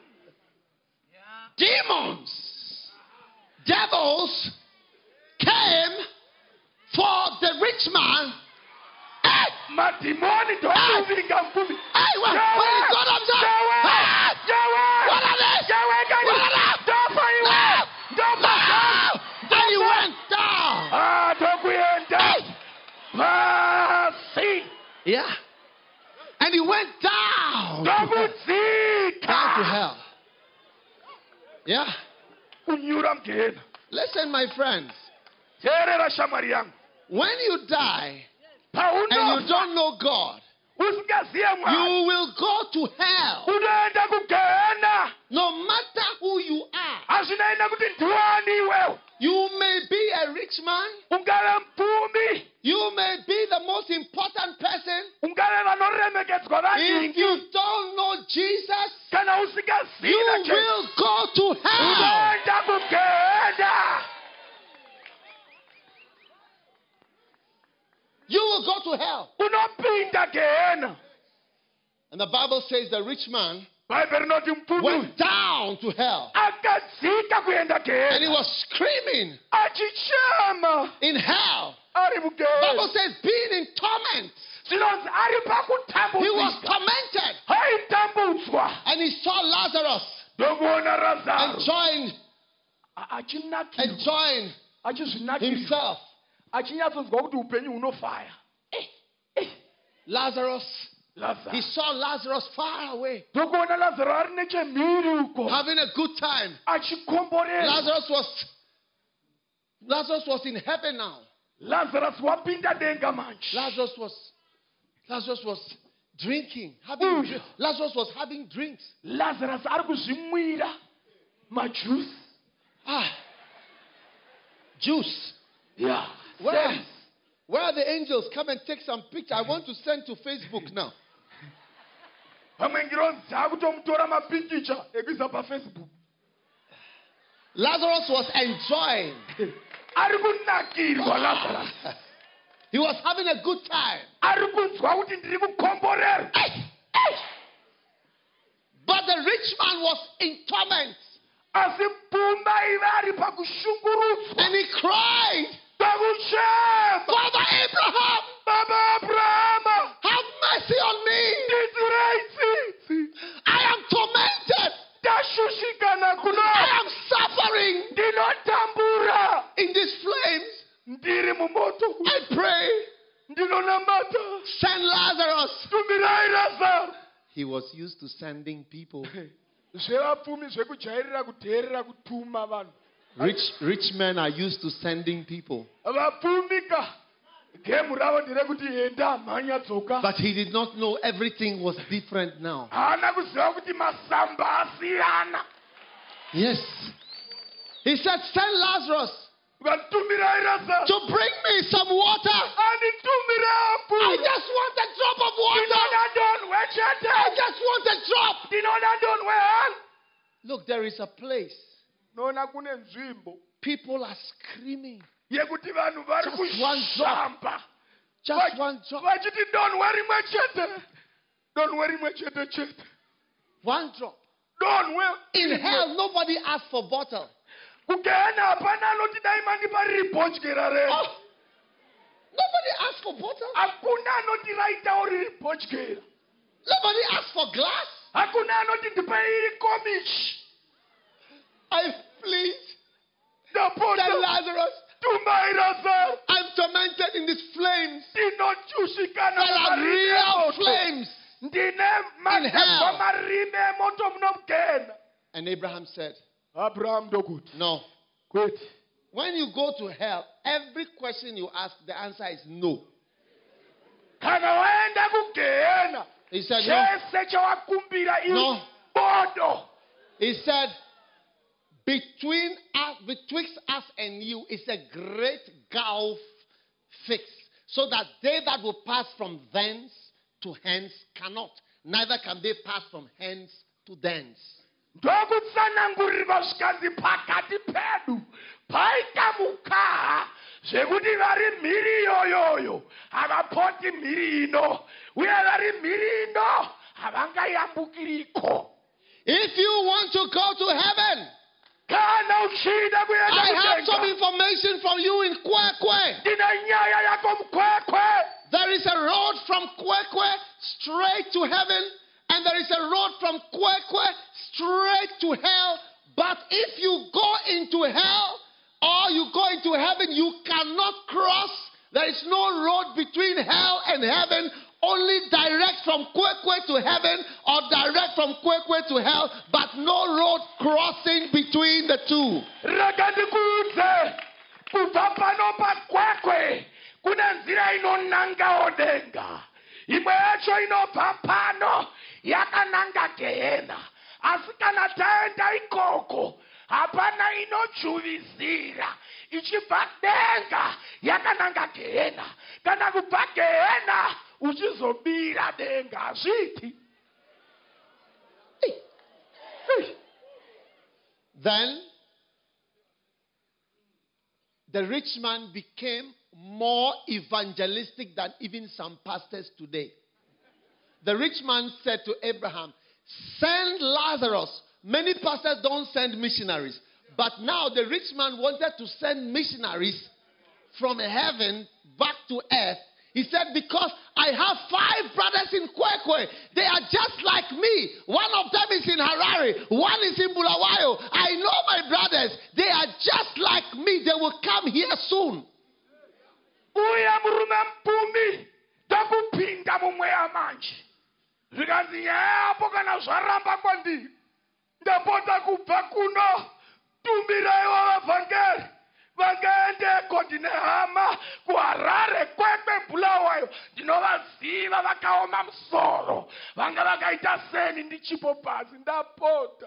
Demons, devils came for the rich man. Hey! Madimoni ndokuvinga mvumi. Hey, when, when he got up there, hey! What are they? What are they? Don't fight No! Don't No! fight And he went down. Ah, ndokuyenda pasi. Yeah. And he went down. Down to Ndokudzika. hell. Yeah. Kunyura mgeni. Listen, my friends. Teerera shamwari yangu. When you die and Paunofa you don't know God, usingaziye Mwari. you will go to hell. Unoenda kugehena. No matter who you are. Hazvinaenda kuti ndiwani iwewe. You may be a rich man. Ungave mupfumi. You may be the most important person. Ungave vanoremekedzwa If vazhinji. you don't know Jesus, Kana you usingaziye Jesu. will go to hell. Unoenda kugehena. You will go to hell. Unopinda gehena. And the Bible says the rich man Bhaibheri rinoti mupfumi went down to hell. akadzika kuenda And he gehena. was screaming Achichema in hell. ari The Bible mugehena. says being in torment. Zvinonzi ari He was pakutambudzika. tormented. Aitambudzwa. And he saw Lazarus Ndokuona Razaro enjoying, achinakirwa. enjoying Achizvinakirwa. himself. Achinyatsonzwa kuti upenyu hunofaya. Lazarus, he Lazaro. saw Lazarus far away, Ndokuona Lazaro ari nechemhiri uko. having a good time. Achikomborera. Lazarus was Lazarus was in heaven now. Lazarus wapinda denga manje. Lazarus was Lazarus was drinking, having Ooh. dri- Lazarus was having drinks. Lazarus ari kuzvimwira majuice. Ah, juice. Yeah. Where, Yes. where are the angels? Come and take some picture. I want to send to Facebook now. Pamwe ngironzi dzakutomutora mapikicha ekuisa paFacebook. Lazarus was enjoying. Ari kunakirwa Lazarus. He was having a good time. Ari kunzwa kuti ndiri kukomborera. But the rich man was in torment. Asi pfuma ive ari pakushungurudzwa. And he cried, Pakuchema. Father Abraham, Baba Abrahama. have mercy on me. Ndidurei tsitsi. I am tormented. Ndashushikana I kuno. am suffering Ndinotambura. in these flames. Ndiri mumoto. I pray, Ndinonamata. send Lazarus. Tumirai Lazaro. He was used to sending people. Zvevapfumi zvekujairira kuteerera kutuma vanhu. Rich, rich men are used to sending people. Vapfumika. Gemu ravo nderekuti enda mhanya tsoka. But he did not know everything was different now. Haana kuziva kuti masamba asiyana. Yes. He said, send Lazarus Vatumirai Lazaro. to bring me some water. Anditumira I mvura. just want a drop of water. Ndinoda ndonwe I chete. just want a drop. Ndinoda ndonwe hanu. Look, there is a place. Noona kune nzvimbo People are screaming. yekuti vanhu vari Just one drop. kushamba. Just one drop. Vachiti donwe rimwe chete. Donwe rimwe chete chete. One drop. Donwe. In hell, nobody asked for bottle. Kugehena hapana anoti dai mandipa riri bhodyera redu. Oh, nobody asked for bottle. Hakuna anoti raitawo riri bhodyera. Nobody asked for glass. Hakuna anoti ndipe iri komichi. I plead. Ndapota. Send Lazarus. Tuma I'm tormented in these flames. ndinochushikana There are namarime real emoto. flames. ndine hell. marime emoto munomugena. And Abraham said, Abraham ndokuti no. kwete When you go to hell, every question you ask, the answer is no. kana waenda kugena He said, no. chese chawakumbira No. bodo. He said, between us, betwixt us and you is a great gulf fixed, so that they that will pass from thence to hence cannot, neither can they pass from hence to thence. ndokutsanangurirwa zvikazi pakati pedu paita mukaha zvekuti vari mhiri iyoyoyo havapoti mhiri ino uye vari mhiri ino havangayambukiriko. If you want to go to heaven, kana uchida kuenda I have some kudenga information from you in Kwekwe. ndina nyaya yako mkwekwe. There is a road from Kwekwe straight to heaven, and there is a road from Kwekwe straight to hell. But if you go into hell or you go into heaven, you cannot cross. There is no road between hell and heaven, only direct from Kwekwe to heaven or direct from Kwekwe to hell, but no road crossing between the two. rakandikuudze kubva pano pakwekwe kuna nzira inonanga odenga, imwe yacho inobva pano yakananga gehena, asi kana taenda ikoko hapana inochuvisira ichibva denga yakananga gehena, kana kubva gehena uchizobira denga hazviti. Then the rich man became more evangelistic than even some pastors today. The rich man said to Abraham, send Lazarus. Many pastors don't send missionaries. But now the rich man wanted to send missionaries from heaven back to earth. He said, because I have five brothers in Kwekwe. They are just like me. One of them is in Harare. One is in Bulawayo. I know my brothers. They are just like me. They will come here soon. uya murume mpumi takupinda mumweya manje zvikanzi yapo kana zvaramba kwandiri ndapota kubva kuno tumbiraiwo vavhangeri vangaendeko ndine hama kuharare kwekwe bulawayo ndinovaziva vakaoma musoro vanga vakaita seni ndichipo pasi ndapota.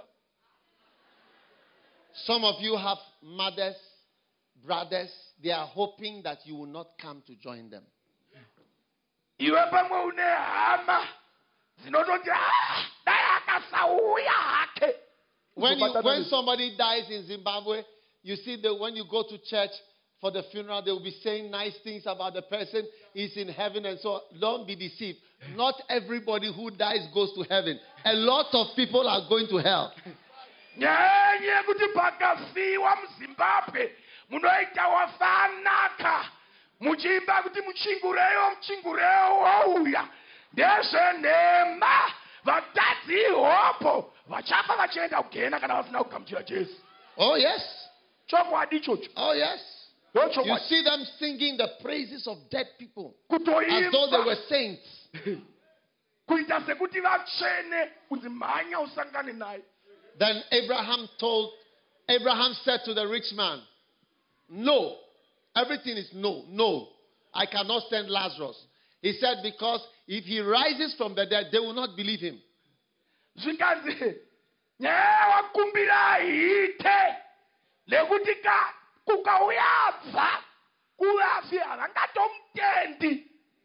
Some of you have mothers, brothers. They are hoping that you will not come to join them. iwe pamwe une hama dzinototi dai akasauya hake. When, you, when somebody dies in Zimbabwe, you see that when you go to church for the funeral, they will be saying nice things about the person. He's in heaven and so on. Don't be deceived. Not everybody who dies goes to heaven. A lot of people are going to hell. nyenye kuti pakafiwa muzimbabwe munoita wafanaka muchiimba kuti muchingureyo muchingureyo wauya ndezvenhema vatadzi ihopo vachafa vachienda kugena kana vasina kugamuchira Jesu. Oh, yes. chokwadi ichocho. Oh, yes. You see them singing the praises of dead people as though they were saints. kuita sekuti vatsvene kunzi mhanya usangane naye. Then Abraham told, Abraham said to the rich man, no, everything is no, no. I cannot send Lazarus. He said, because if he rises from the dead, they will not believe him. Zvikanzi nyaya wakumbira ite lekuti kukauya bva kuvafi havangatomtendi.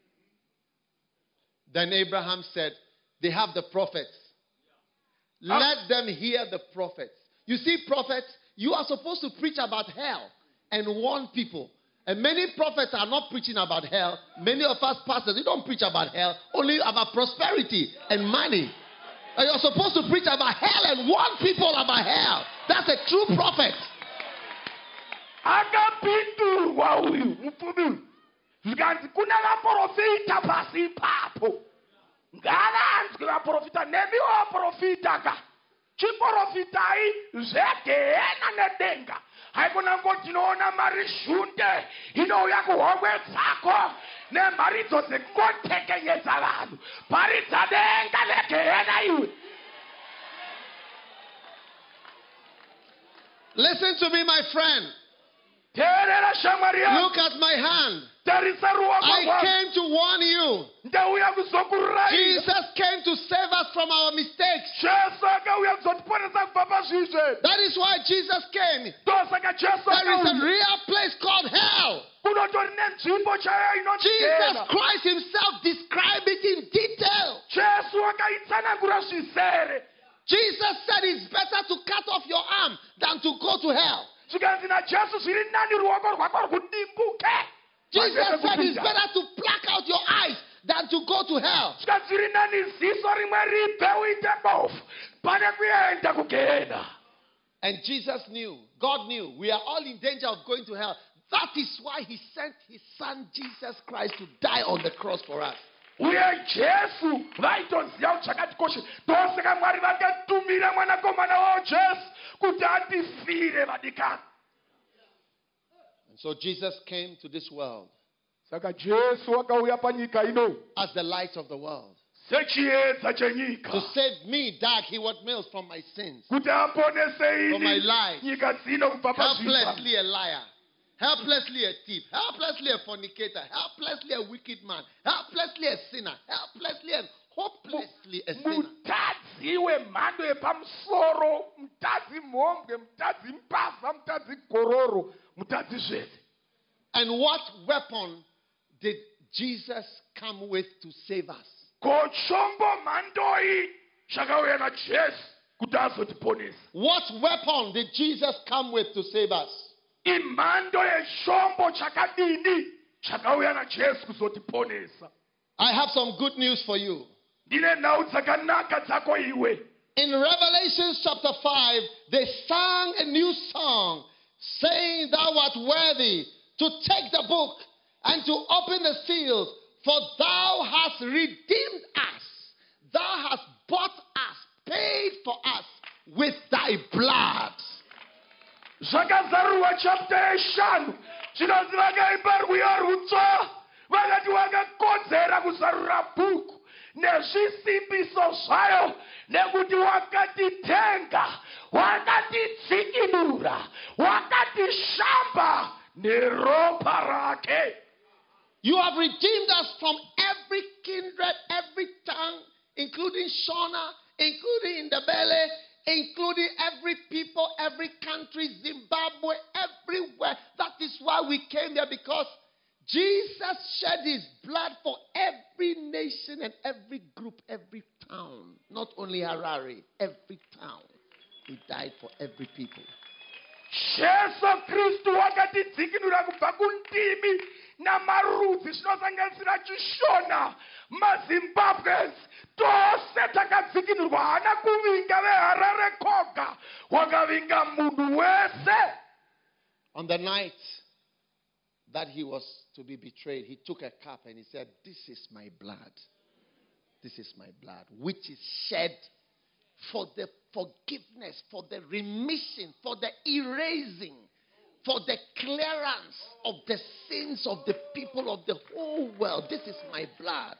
Then Abraham said, they have the prophets. Let them hear the prophets. You see, prophets, you are supposed to preach about hell and warn people. And many prophets are not preaching about hell. Many of us pastors, we don't preach about hell, only about prosperity and money. And you're supposed to preach about hell and warn people about hell. That's a true prophet. Akapindurwa uyu mupfumi zvikanzi kuna vaprofita pasi ipapo ngavanzwe vaprofita nemiwo vaprofita ka chiprofitai zvegehena nedenga haikona ngoti tinoona mari shunde inouya kuhomwe dzako nemharidzo dzekungotekenyedza vanhu paridza denga legehena iwe. Listen to me, my friend. Teerera shamwari yangu. Look at my hand. Tarisa ruoko I rwangu. came to warn you. Ndauya kuzokurayira. Jesus came to save us from our mistakes. Jesu akauya kuzotiponesa kubva pazvivi zvedu. That is why Jesus came. Ndosaka Jesu There is a akauya. real place called hell. Kunotori nenzvimbo chaiyo inonzi Jesus gehena. Christ himself described it in detail. Jesu akaitsanangura zvizere. Jesus said it's better to cut off your arm than to go to hell. Zvikanzi naJesu zviri nani ruoko rwako rwudimbuke. Jesus said it's better to pluck out your eyes than to go to hell. Zvikanzi zviri nani ziso rimwe ribve uite bofu pane kuenda kugehena. And Jesus knew, God knew, we are all in danger of going to hell. That is why he sent his son Jesus Christ to die on the cross for us. Uye Jesu vaitoziva kuti zvakatikosha. Ndosaka Mwari vakatumira mwanakomana wavo Jesu kuti atifire vadikani. And so Jesus came to this world Saka Jesu akauya panyika ino as the light of the world. sechiedza To chenyika save me, Dag Heward Mills, from my sins. kuti aponese For my ini lies. nyika dzino kubva pazvivi. Helplessly a liar. Helplessly a thief. Helplessly a fornicator. Helplessly a wicked man. Helplessly a sinner. Helplessly and hopelessly a sinner. Mutadzi wemhando yepamusoro, mutadzi mhombwe, mutadzi mbavha, mutadzi gororo, mutadzi zvese. And what weapon did Jesus come with to save us? Kochombo mhandoi zvakauya naJesu kuti azotiponesa. What weapon did Jesus come with to save us? Imhando yeshombo chakadini chakauya naJesu kuzotiponesa. I have some good news for you. Ndine nhau dzakanaka dzako iwe. In Revelation chapter five, they sang a new song, saying, Thou art worthy to take the book and to open the seals, for thou hast redeemed us. Thou hast bought us, paid for us with thy blood. Zvakazarurwa chapter yeshanu chinonzi vakaimba rwiyo rutsva vakati wakakodzera kuzarura bhuku nezvisimbiso zvayo nekuti wakatitenga wakatidzikinura wakatishamba neropa rake. You have redeemed us from every kindred, every tongue, including Shona, including Ndebele, including every people, every country, Zimbabwe, everywhere. That is why we came here, because Jesus shed his blood for every nation and every group, every town. Not only Harare, every town. He died for every people. Jesu Kristu wakatidzikinura kubva kundimi namarudzi zvinosanganisira chishona, mazimbabwes, tose takadzikinurwa. Hana kuvinga veHarare koga, wakavinga munhu wese. On the night that he was to be betrayed, he took a cup and he said, This is my blood. This is my blood, which is shed for the forgiveness, for the remission, for the erasing, for the clearance of the sins of the people of the whole world. This is my blood.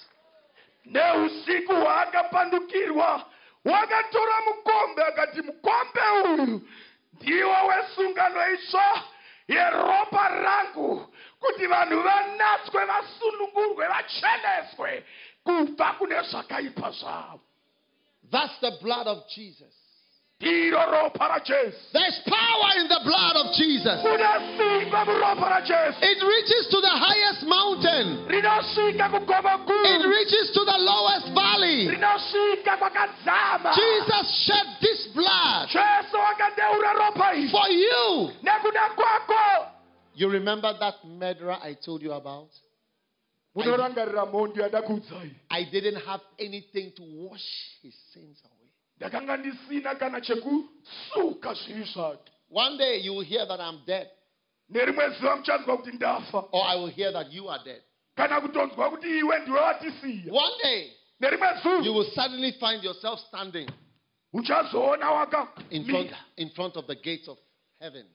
Neusiku wakapandukirwa, wakatora mukombe akati mukombe uyu ndiwo wesungano itsva yeropa rangu, kuti vanhu vanatswe, vasunungurwe, vacheneswe kubva kune zvakaipa zvavo. That's the blood of Jesus. Ndiro ropa raJesu. There's power in the blood of Jesus. Kuna simba muropa raJesu. It reaches to the highest mountain. Rinosvika kugomo It guru. reaches to the lowest valley. Rinosvika kwakadzama. Jesus shed this blood Jesu akadeura ropa iri for you. nekuda kwako. You remember that murderer I told you about? Munorangarira mhondi yadakuudzai. I didn't have anything to wash his sins away. Ndakanga ndisina kana chekusuka zvivi zvake. One day you will hear that I'm dead, Nerimwe zuva muchanzwa kuti ndafa. or I will hear that you are dead. Kana kutonzwa kuti iwe ndiwe watisiya. One day Nerimwe you zuva will suddenly find yourself standing uchazoona in front, wakamira in front of the gates of heaven.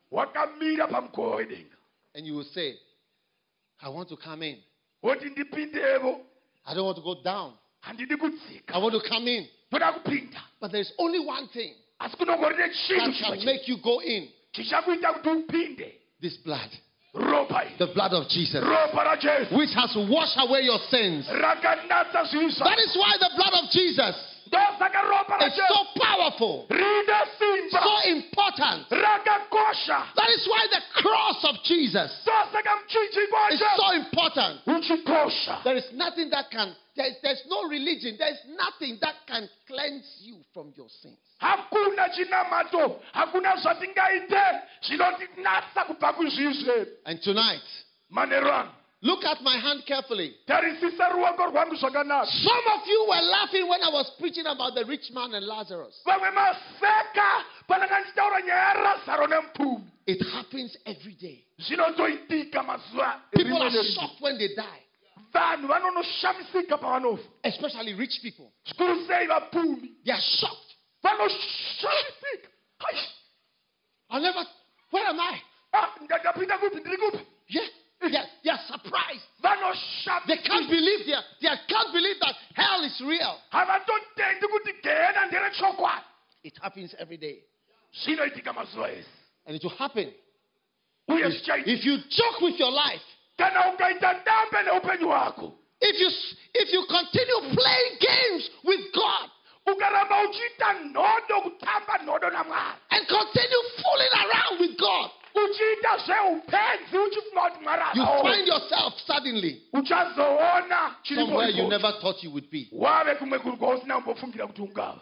wakamira pamukova wedenga and you will say, I want to come in. woti ndipindevo I don't want to go down. handidi kutsika I want to come in. toda kupinda But there's only one thing asi kunongorine that chinhu can chimwe make you go in. chichakuita kuti upinde This blood. ropa iri The blood of Jesus. ropa rajesu Which has washed away your sins. rakanatsa zvivi zvako That is why the blood of Jesus ndosaka ropa is so rajesu powerful. rine simba So important. rakakosha That is why the cross of Jesus ndosaka muchinjiko is wacho so important. uchikosha There is nothing that can, there, there's no religion, there's nothing that can cleanse you from your sins. hakuna chinamato hakuna zvatingaite zvinotinatsa kubva kuzvivi zvedu And tonight, manheru ano look at my hand carefully. tarisisa ruoko rwangu zvakanaka Some of you were laughing when I was preaching about the rich man and Lazarus. vamwe maseka pananga ndichitaura nyaya yarazaro nemupfumi It happens every day. zvinotoitika mazuva People rimwe are nerimwe. shocked when they die, vanhu vanonoshamisika pavanofa especially rich people. zvikuru sei vapfumi They are shocked. vanoshamisika Hai! I never, where am I? Ah, ndakapinda kupi ndiri kupi Yeah, they are, they are surprised. They vanoshamisa can't believe they, are, they are- can't believe that hell is real. havatotendi kuti gehena nderechokwadi It happens every day. zvinoitika mazuva ese And it will happen. uye If, zvichaitika if you joke with your life, kana ukaita dambe neupenyu hwako if you, if you continue playing games with God ukaramba uchiita nhodo kutamba nhodo namwari and continue fooling around with God, uchiita zveupenzi uchifunga kuti mwari you akaona find yourself suddenly uchazoona chiri somewhere you poripoti. never thought you would be. wave kumwe kuri kwausina kumbofungira kuti ungava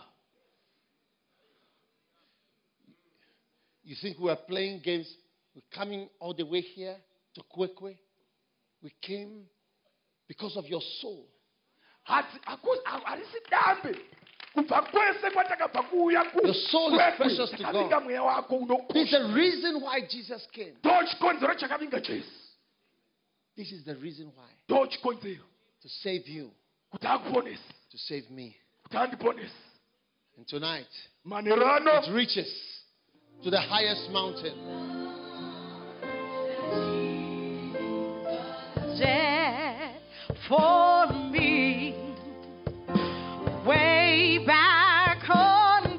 You think we are playing games? We're coming all the way here to Kwekwe. We came because of your soul. hati haku- ha- harisi dambe kubva kwese kwatakabva kuuya ku- Your soul is kwekwe, precious to takavinga God. mweya wako This is unokosha the reason why Jesus came. ndo chikonzero chakavinga jesu This is the reason why. ndo chikonzero To save you, kuti akuponesi to save me. kuti andiponesi And tonight, manheru it ano reaches to the highest mountain. dead for me way back on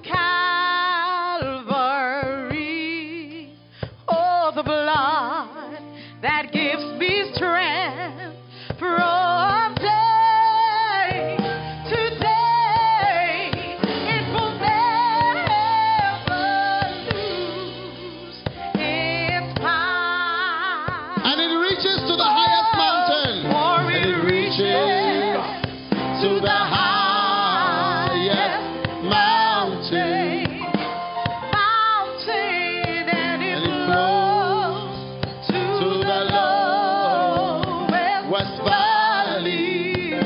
Calvary. Oh, the blood that gives me strength from day to day. It will never lose its power. And it reaches to the highest mountain. For And it it reaches reaches to the highest mountain. mountain and it And it flows to to the the lowest West Valley.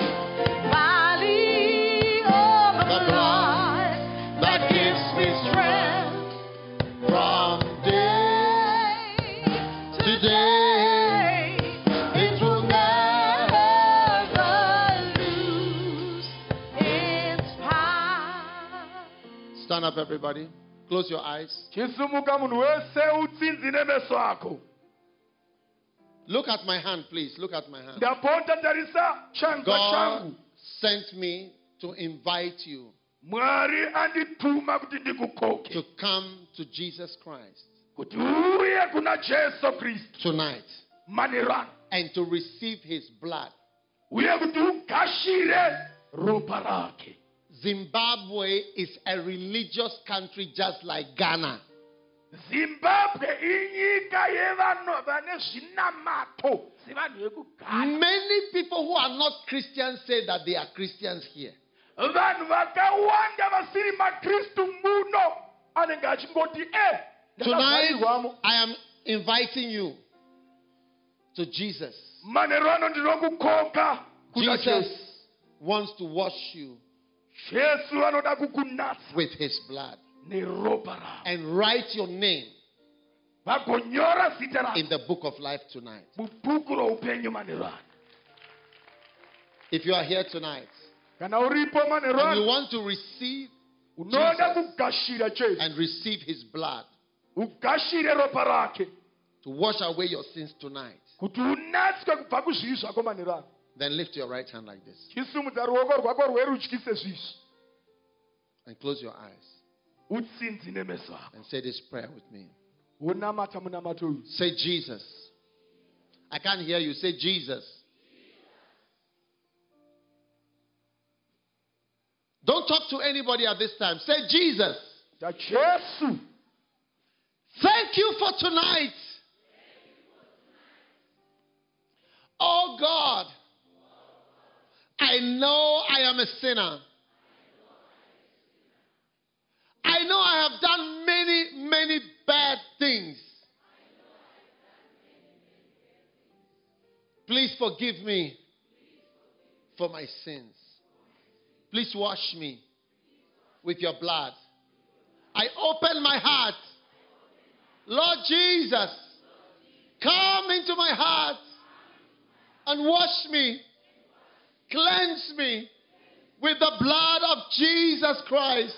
valley of the The blood that gives me strength From day to day, it will never lose its power. stand up, everybody. Close your eyes. chisumuka munhu wese utsinzine meso ako Look at my hand, please. Look at my hand. ndapota tarisa changu God changu sent me to invite you mwari andituma kuti ndikukoke to come to Jesus Christ kuti uye kuna jesu kristu tonight manheru ano and to receive his blood. uye kuti ugashire ropa rake Zimbabwe is a religious country just like Ghana. zimbabwe inyika yevanhu vane zvinamato sevanhu vekugana Many people who are not Christians say that they are Christians here. vanhu vakawanda vasiri makristu muno anenge achingoti e Tonight, ndakavharirwamo I am inviting you to Jesus. manheru ano ndinokukoka kuna Jesus jesu wants to wash you jesu anoda kukunatsa with his blood neropa ravo and write your name vagonyora zita rako in the book of life tonight. mubhuku roupenyu manheru ano If you are here tonight kana uripo manheru and you ano want to receive unoda Jesus kugashira jesu and receive his blood, ugashire ropa rake to wash away your sins tonight. kuti unatswe kubva kuzvivi zvako manherano. Then lift your right hand like this chisimudza ruoko rwako rwerudyise zvisvo and close your eyes utsinzine meso ako and say this prayer with me. unamata munamato uyu. Say, Jesus. I can't hear you. Say, Jesus. Don't talk to anybody at this time. Say, Jesus. Ta Jesu, Thank you for tonight. Oh God, I know I am a sinner. I know I have done many, many bad things. Please forgive me for my sins. Please wash me with your blood. I open my heart. Lord Jesus, come into my heart and wash me, cleanse me with the blood of Jesus Christ.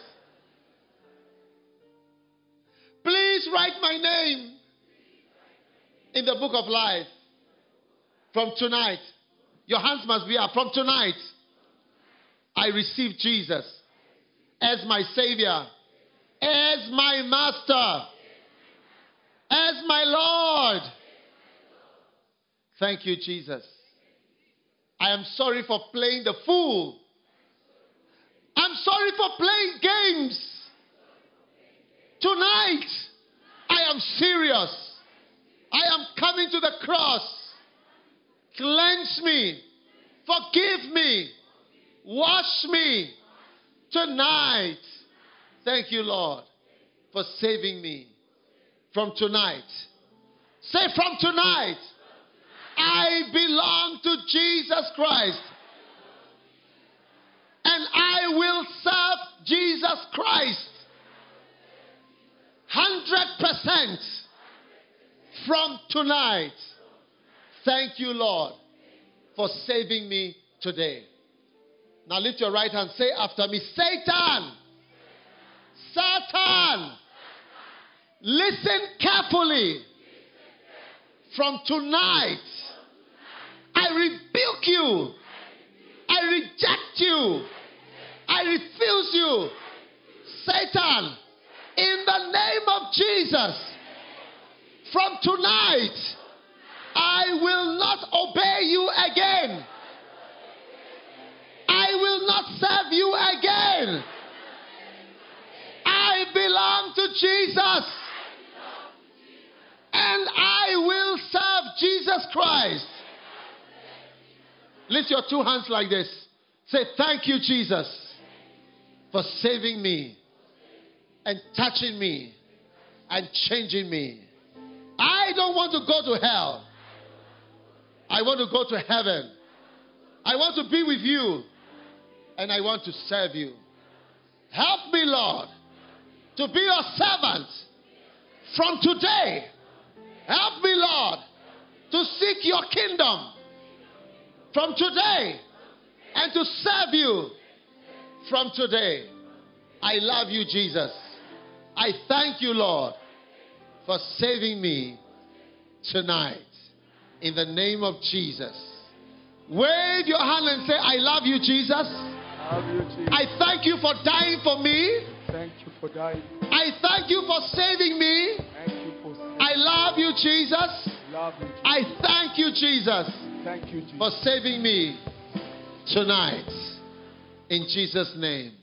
Please write my name in the book of life. From tonight, your hands must be up. From tonight, I receive Jesus as my Savior, as my Master, as my Lord. Thank you, Jesus. I am sorry for playing the fool. I'm sorry for playing games. Tonight, I am serious. I am coming to the cross. Cleanse me. Forgive me. Wash me tonight. Thank you, Lord, for saving me. From tonight. Say, from tonight, I belong to Jesus Christ. And I will serve Jesus Christ. Hundred percent from tonight. Thank you, Lord, for saving me today. Now lift your right hand. Say after me, Satan, Satan, listen carefully. From tonight, I rebuke you. I reject you. I refuse you. Satan, in the name of Jesus, from tonight, I will not obey you again. I will not serve you again. I belong to Jesus. And I will serve Jesus Christ. Lift your two hands like this. Say, thank you, Jesus, for saving me and touching me and changing me. I don't want to go to hell. I want to go to heaven. I want to be with you. And I want to serve you. Help me, Lord, to be your servant from today. Help me, Lord, to seek your kingdom from today and to serve you from today. I love you, Jesus. I thank you, Lord, for saving me tonight. In the name of Jesus. Wave your hand and say, I love you, Jesus. I love you, Jesus. I thank you for dying for me. Thank you for dying. I thank you for saving me. Thank you for saving. I love you, Jesus. Love you, Jesus. I thank you, Jesus, Thank you, Jesus. for saving me tonight. In Jesus' name.